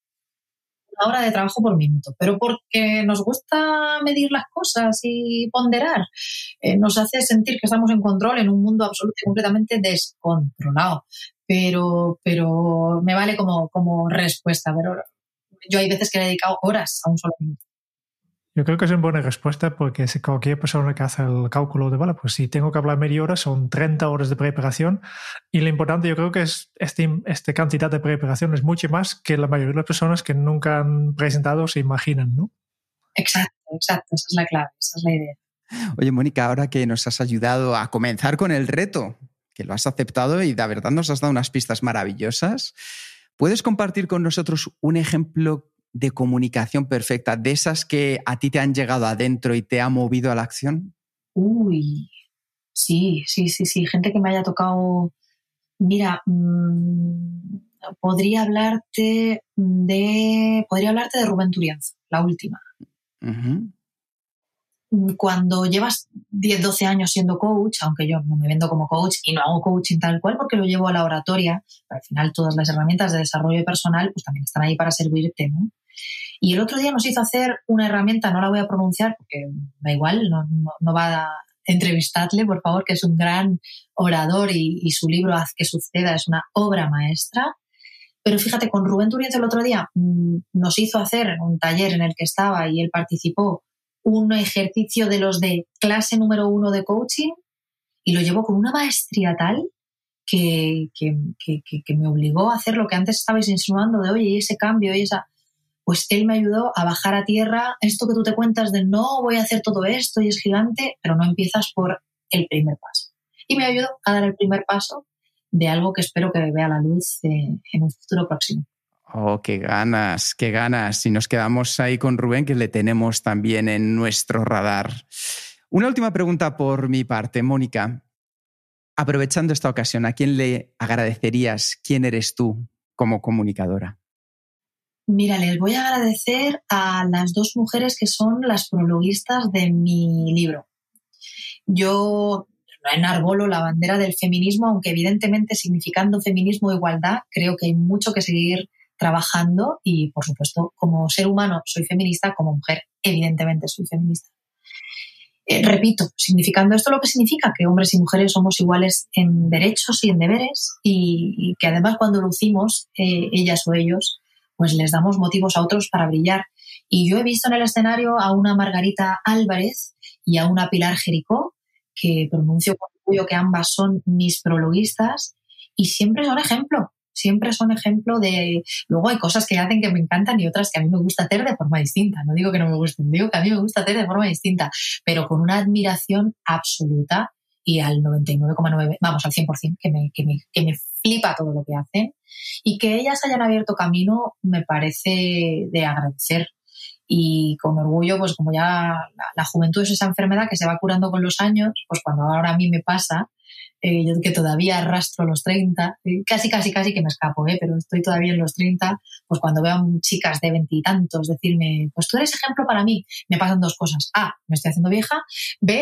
1 hora de trabajo por minuto, pero porque nos gusta medir las cosas y ponderar. Nos hace sentir que estamos en control en un mundo absolutamente, completamente descontrolado. Pero me vale como respuesta. Pero yo hay veces que le he dedicado horas a un solo minuto. Yo creo que es una buena respuesta porque si cualquier persona que hace el cálculo de, vale, pues si tengo que hablar media hora son 30 horas de preparación, y lo importante yo creo que es esta cantidad de preparación es mucho más que la mayoría de las personas que nunca han presentado se imaginan, ¿no? Exacto, esa es la clave, esa es la idea. Oye, Mónica, ahora que nos has ayudado a comenzar con el reto, que lo has aceptado y de verdad nos has dado unas pistas maravillosas, ¿puedes compartir con nosotros un ejemplo de comunicación perfecta, de esas que a ti te han llegado adentro y te ha movido a la acción? Uy, sí. Gente que me haya tocado. Mira, podría hablarte de Rubén Turienzo, la última. Uh-huh. Cuando llevas 10, 12 años siendo coach, aunque yo no me vendo como coach y no hago coaching tal cual porque lo llevo a la oratoria, pero al final todas las herramientas de desarrollo personal pues también están ahí para servirte, ¿no? Y el otro día nos hizo hacer una herramienta, no la voy a pronunciar porque da igual, no va a entrevistarle, por favor, que es un gran orador y su libro Haz que suceda es una obra maestra. Pero fíjate, con Rubén Turienzo el otro día nos hizo hacer un taller en el que estaba y él participó, un ejercicio de los de clase número 1 de coaching y lo llevó con una maestría tal que me obligó a hacer lo que antes estabais insinuando de, oye, y ese cambio y esa... Pues él me ayudó a bajar a tierra esto que tú te cuentas de no voy a hacer todo esto y es gigante, pero no empiezas por el primer paso. Y me ayudó a dar el primer paso de algo que espero que vea la luz en un futuro próximo. Oh, qué ganas, qué ganas. Y nos quedamos ahí con Rubén, que le tenemos también en nuestro radar. Una última pregunta por mi parte, Mónica. Aprovechando esta ocasión, ¿a quién le agradecerías quién eres tú como comunicadora? Mira, les voy a agradecer a las 2 mujeres que son las prologuistas de mi libro. Yo no enarbolo la bandera del feminismo, aunque evidentemente significando feminismo e igualdad, creo que hay mucho que seguir trabajando y, por supuesto, como ser humano soy feminista, como mujer evidentemente soy feminista. Repito, significando esto lo que significa que hombres y mujeres somos iguales en derechos y en deberes y que además cuando lucimos, ellas o ellos, pues les damos motivos a otros para brillar. Y yo he visto en el escenario a una Margarita Álvarez y a una Pilar Jericó, que pronuncio con orgullo que ambas son mis prologuistas y siempre son ejemplo de... Luego hay cosas que hacen que me encantan y otras que a mí me gusta hacer de forma distinta. No digo que no me gusten, digo que a mí me gusta hacer de forma distinta, pero con una admiración absoluta y al 99,9, vamos, al 100%, que me flipa todo lo que hacen. Y que ellas hayan abierto camino me parece de agradecer. Y con orgullo, pues como ya la juventud es esa enfermedad que se va curando con los años, pues cuando ahora a mí me pasa, yo que todavía arrastro los 30, casi que me escapo, pero estoy todavía en los 30, pues cuando veo a chicas de 20 y tantos decirme, pues tú eres ejemplo para mí, me pasan 2 cosas. A, me estoy haciendo vieja. B,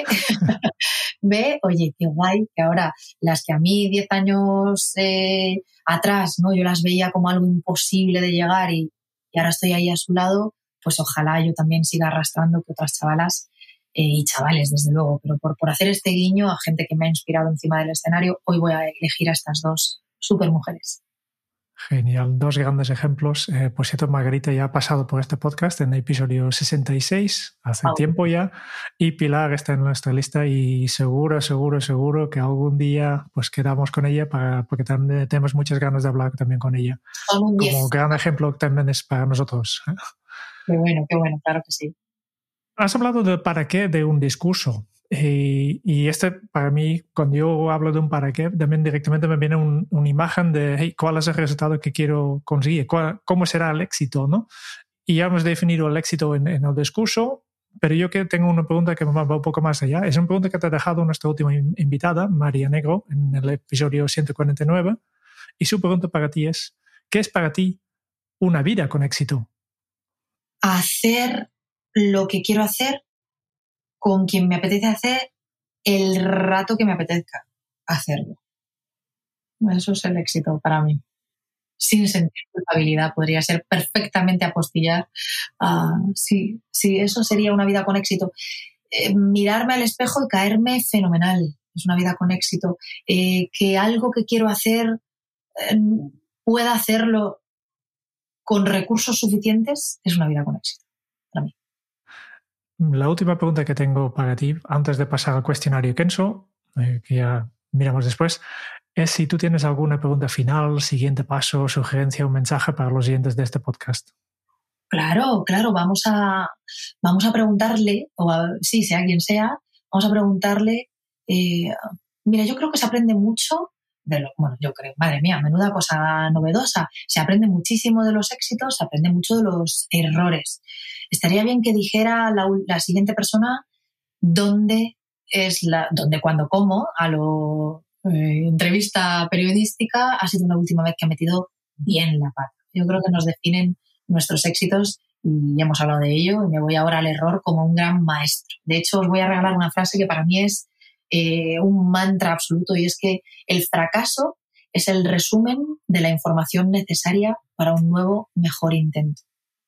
oye, qué guay, que ahora las que a mí 10 años atrás, ¿no? Yo las veía como algo imposible de llegar y ahora estoy ahí a su lado, pues ojalá yo también siga arrastrando que otras chavalas y chavales, desde luego, pero por hacer este guiño a gente que me ha inspirado encima del escenario, hoy voy a elegir a estas 2 súper mujeres. Genial, 2 grandes ejemplos. Por cierto, Margarita ya ha pasado por este podcast en el episodio 66, hace tiempo ya, y Pilar está en nuestra lista y seguro que algún día pues quedamos con ella porque también tenemos muchas ganas de hablar también con ella. Como gran ejemplo también es para nosotros. Qué bueno, claro que sí. Has hablado del para qué de un discurso. Y para mí, cuando yo hablo de un para qué, también directamente me viene una imagen de hey, cuál es el resultado que quiero conseguir, cómo será el éxito, ¿no? Y ya hemos definido el éxito en el discurso, pero yo que tengo una pregunta que va un poco más allá. Es una pregunta que te ha dejado nuestra última invitada, María Negro, en el episodio 149. Y su pregunta para ti es, ¿qué es para ti una vida con éxito? Hacer lo que quiero hacer con quien me apetece hacer el rato que me apetezca hacerlo. Eso es el éxito para mí. Sin sentir culpabilidad, podría ser perfectamente apostillar. Sí, eso sería una vida con éxito. Mirarme al espejo y caerme fenomenal. Es una vida con éxito. Que algo que quiero hacer pueda hacerlo con recursos suficientes es una vida con éxito para mí. La última pregunta que tengo para ti, antes de pasar al cuestionario Kenso, que ya miramos después, es si tú tienes alguna pregunta final, siguiente paso, sugerencia o mensaje para los oyentes de este podcast. Claro, vamos a preguntarle, sea quien sea, vamos a preguntarle, mira, yo creo que se aprende mucho yo creo, madre mía, menuda cosa novedosa. Se aprende muchísimo de los éxitos, se aprende mucho de los errores. Estaría bien que dijera la siguiente persona dónde, cuando, cómo, a lo entrevista periodística ha sido la última vez que ha metido bien la pata. Yo creo que nos definen nuestros éxitos y hemos hablado de ello y me voy ahora al error como un gran maestro. De hecho, os voy a regalar una frase que para mí es un mantra absoluto y es que el fracaso es el resumen de la información necesaria para un nuevo, mejor intento.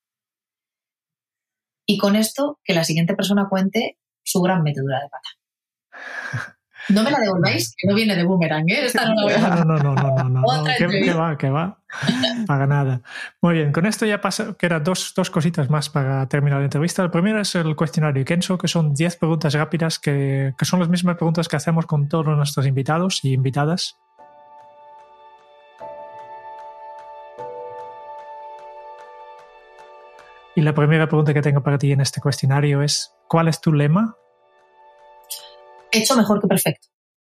Y con esto, que la siguiente persona cuente su gran metedura de pata. No me la devolváis, que no viene de Boomerang, ¿eh? Esta no la voy a... No. Que va. Para nada. Muy bien, con esto ya pasa, que eran dos cositas más para terminar la entrevista. El primero es el cuestionario Kenso, que son 10 preguntas rápidas que son las mismas preguntas que hacemos con todos nuestros invitados y invitadas. Y la primera pregunta que tengo para ti en este cuestionario es: ¿cuál es tu lema? Hecho mejor que perfecto.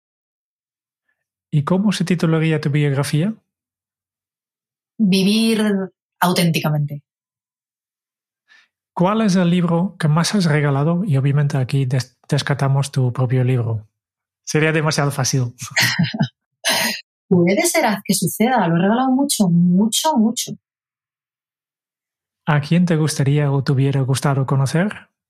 ¿Y cómo se titularía tu biografía? Vivir auténticamente. ¿Cuál es el libro que más has regalado? Y obviamente aquí descartamos tu propio libro. Sería demasiado fácil. Puede ser que suceda. Lo he regalado mucho. ¿A quién te gustaría o te hubiera gustado conocer?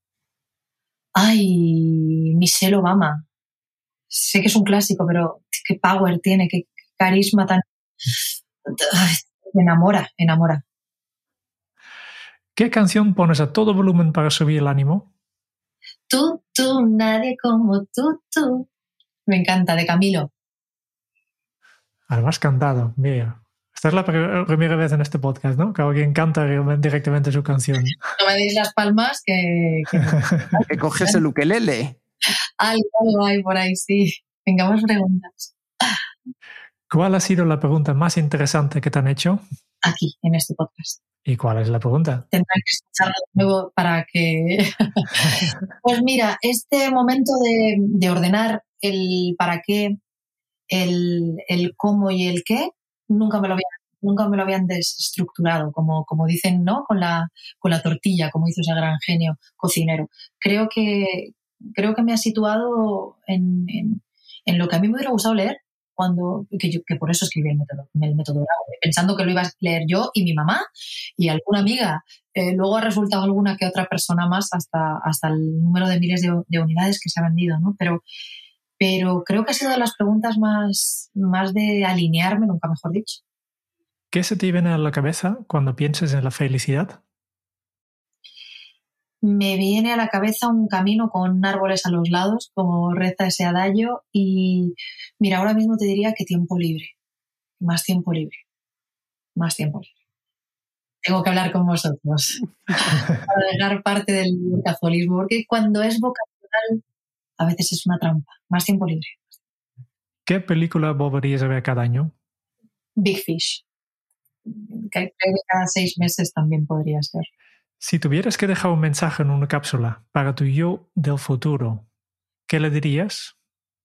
Ay, Michelle Obama. Sé que es un clásico, pero qué power tiene, qué carisma tan... Ay, me enamora. ¿Qué canción pones a todo volumen para subir el ánimo? Tú, nadie como tú. Me encanta, de Camilo. Además cantado, mira. Esta es la primera vez en este podcast, ¿no? Que alguien canta directamente su canción. No me deis las palmas que que coges el ukelele. Algo hay por ahí, sí. Venga, más preguntas. ¿Cuál ha sido la pregunta más interesante que te han hecho? Aquí, en este podcast. ¿Y cuál es la pregunta? Tendrán que escucharlo de nuevo para que... Pues mira, este momento de ordenar el para qué, el cómo y el qué, nunca me lo habían desestructurado, como dicen, ¿no? Con la tortilla, como hizo ese gran genio cocinero. Creo que me ha situado en lo que a mí me hubiera gustado leer, que por eso escribí el método Bravo, pensando que lo iba a leer yo y mi mamá y alguna amiga. Luego ha resultado alguna que otra persona más hasta el número de miles de unidades que se ha vendido, ¿no? Pero creo que ha sido de las preguntas más de alinearme, nunca mejor dicho. ¿Qué se te viene a la cabeza cuando piensas en la felicidad? Me viene a la cabeza un camino con árboles a los lados, como reza ese adagio, y mira, ahora mismo te diría que tiempo libre, más tiempo libre. Tengo que hablar con vosotros para dejar parte del workaholismo, porque cuando es vocacional a veces es una trampa. Más tiempo libre. ¿Qué película volverías a ver cada año? Big Fish. Creo que cada 6 meses también podría ser. Si tuvieras que dejar un mensaje en una cápsula para tu yo del futuro, ¿qué le dirías?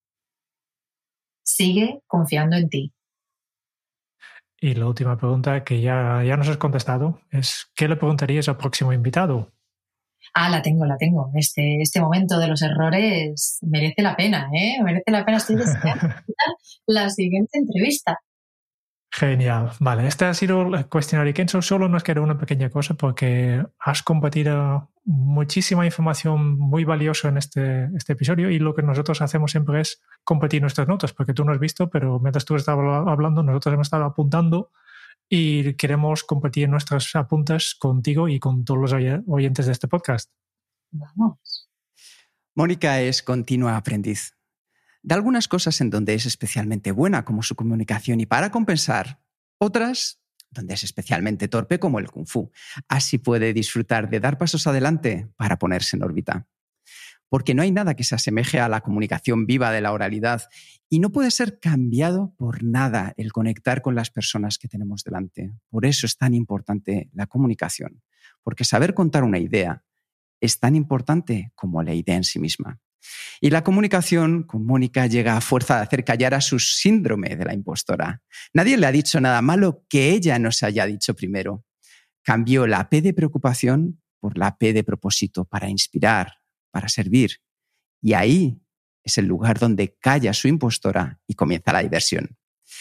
Sigue confiando en ti. Y la última pregunta que ya nos has contestado es: ¿qué le preguntarías al próximo invitado? La tengo. Este momento de los errores merece la pena, ¿eh? Merece la pena. Estoy deseando la siguiente entrevista. Genial. Vale, este ha sido el cuestionario Kenso. Solo nos queda una pequeña cosa porque has compartido muchísima información muy valiosa en este episodio, y lo que nosotros hacemos siempre es compartir nuestras notas, porque tú no has visto, pero mientras tú estabas hablando nosotros hemos estado apuntando y queremos compartir nuestros apuntes contigo y con todos los oyentes de este podcast. Vamos. Mónica es continua aprendiz. De algunas cosas en donde es especialmente buena, como su comunicación, y para compensar, otras donde es especialmente torpe, como el Kung Fu. Así puede disfrutar de dar pasos adelante para ponerse en órbita. Porque no hay nada que se asemeje a la comunicación viva de la oralidad, y no puede ser cambiado por nada el conectar con las personas que tenemos delante. Por eso es tan importante la comunicación, porque saber contar una idea es tan importante como la idea en sí misma. Y la comunicación con Mónica llega a fuerza de hacer callar a su síndrome de la impostora. Nadie le ha dicho nada malo que ella no se haya dicho primero. Cambió la P de preocupación por la P de propósito, para inspirar, para servir. Y ahí es el lugar donde calla su impostora y comienza la diversión.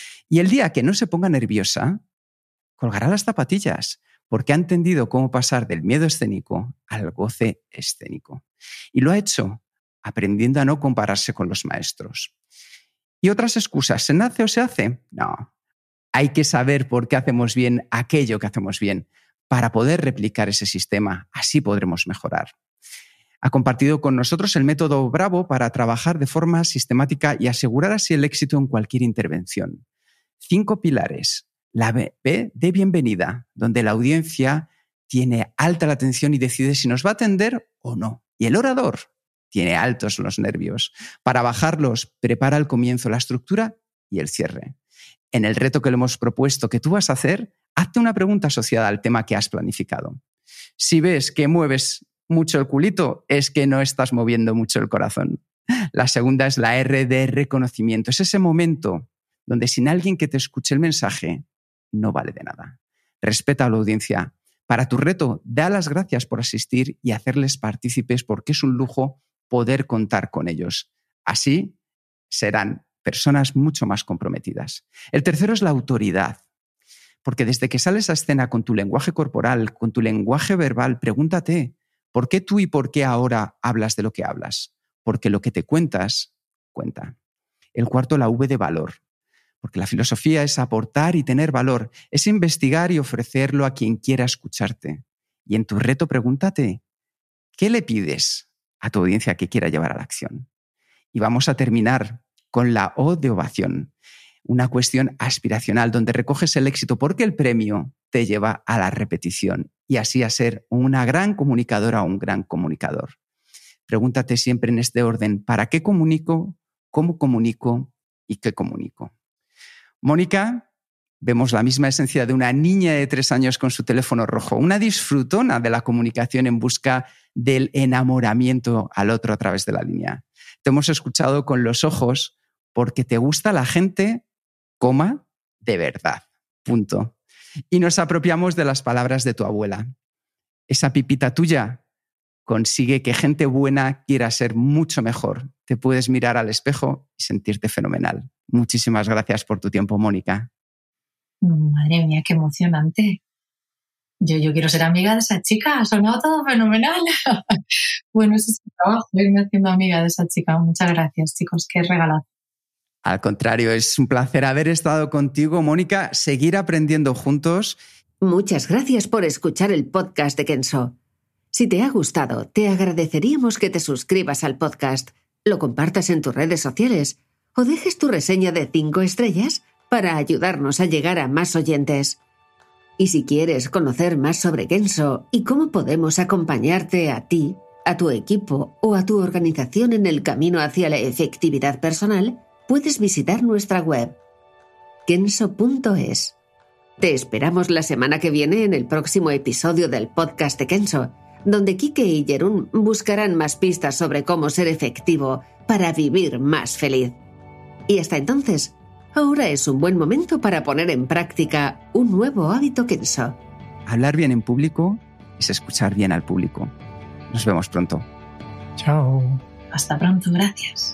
Y el día que no se ponga nerviosa, colgará las zapatillas, porque ha entendido cómo pasar del miedo escénico al goce escénico. Y lo ha hecho aprendiendo a no compararse con los maestros. ¿Y otras excusas? ¿Se nace o se hace? No. Hay que saber por qué hacemos bien aquello que hacemos bien, para poder replicar ese sistema. Así podremos mejorar. Ha compartido con nosotros el método Bravo para trabajar de forma sistemática y asegurar así el éxito en cualquier intervención. 5 pilares. La B de bienvenida, donde la audiencia tiene alta la atención y decide si nos va a atender o no. Y el orador tiene altos los nervios. Para bajarlos, prepara el comienzo, la estructura y el cierre. En el reto que le hemos propuesto que tú vas a hacer, hazte una pregunta asociada al tema que has planificado. Si ves que mueves mucho el culito, es que no estás moviendo mucho el corazón. La segunda es la R de reconocimiento. Es ese momento donde sin alguien que te escuche el mensaje, no vale de nada. Respeta a la audiencia. Para tu reto, da las gracias por asistir y hacerles partícipes, porque es un lujo poder contar con ellos. Así serán personas mucho más comprometidas. El tercero es la autoridad. Porque desde que sales a escena con tu lenguaje corporal, con tu lenguaje verbal, pregúntate, ¿por qué tú y por qué ahora hablas de lo que hablas? Porque lo que te cuentas, cuenta. El cuarto, la V de valor. Porque la filosofía es aportar y tener valor, es investigar y ofrecerlo a quien quiera escucharte. Y en tu reto pregúntate, ¿qué le pides a tu audiencia que quiera llevar a la acción? Y vamos a terminar con la O de ovación. Una cuestión aspiracional donde recoges el éxito porque el premio te lleva a la repetición y así a ser una gran comunicadora o un gran comunicador. Pregúntate siempre en este orden, ¿para qué comunico, cómo comunico y qué comunico? Mónica, vemos la misma esencia de una niña de 3 años con su teléfono rojo, una disfrutona de la comunicación en busca del enamoramiento al otro a través de la línea. Te hemos escuchado con los ojos porque te gusta la gente, de verdad, punto. Y nos apropiamos de las palabras de tu abuela. Esa pipita tuya consigue que gente buena quiera ser mucho mejor. Te puedes mirar al espejo y sentirte fenomenal. Muchísimas gracias por tu tiempo, Mónica. Madre mía, qué emocionante. Yo quiero ser amiga de esa chica, ha sonado todo fenomenal. Bueno, ese es el trabajo, irme haciendo amiga de esa chica. Muchas gracias, chicos, qué regalazo. Al contrario, es un placer haber estado contigo, Mónica, seguir aprendiendo juntos. Muchas gracias por escuchar el podcast de Kenso. Si te ha gustado, te agradeceríamos que te suscribas al podcast, lo compartas en tus redes sociales o dejes tu reseña de 5 estrellas para ayudarnos a llegar a más oyentes. Y si quieres conocer más sobre Kenso y cómo podemos acompañarte a ti, a tu equipo o a tu organización en el camino hacia la efectividad personal, puedes visitar nuestra web, kenso.es. Te esperamos la semana que viene en el próximo episodio del podcast de Kenso, donde Quique y Jerún buscarán más pistas sobre cómo ser efectivo para vivir más feliz. Y hasta entonces, ahora es un buen momento para poner en práctica un nuevo hábito Kenso. Hablar bien en público es escuchar bien al público. Nos vemos pronto. Chao. Hasta pronto, gracias.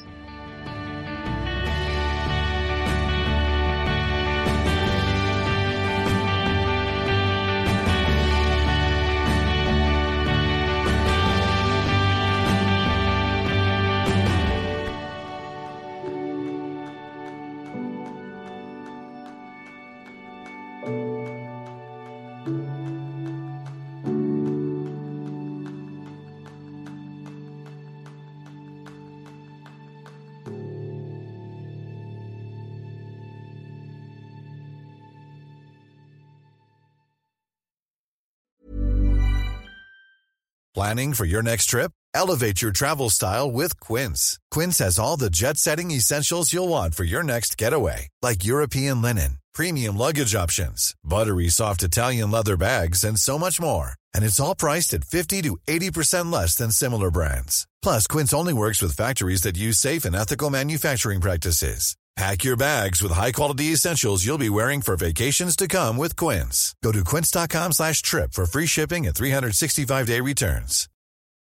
Planning for your next trip? Elevate your travel style with Quince. Quince has all the jet-setting essentials you'll want for your next getaway, like European linen, premium luggage options, buttery soft Italian leather bags, and so much more. And it's all priced at 50 to 80% less than similar brands. Plus, Quince only works with factories that use safe and ethical manufacturing practices. Pack your bags with high-quality essentials you'll be wearing for vacations to come with Quince. Go to quince.com/trip for free shipping and 365-day returns.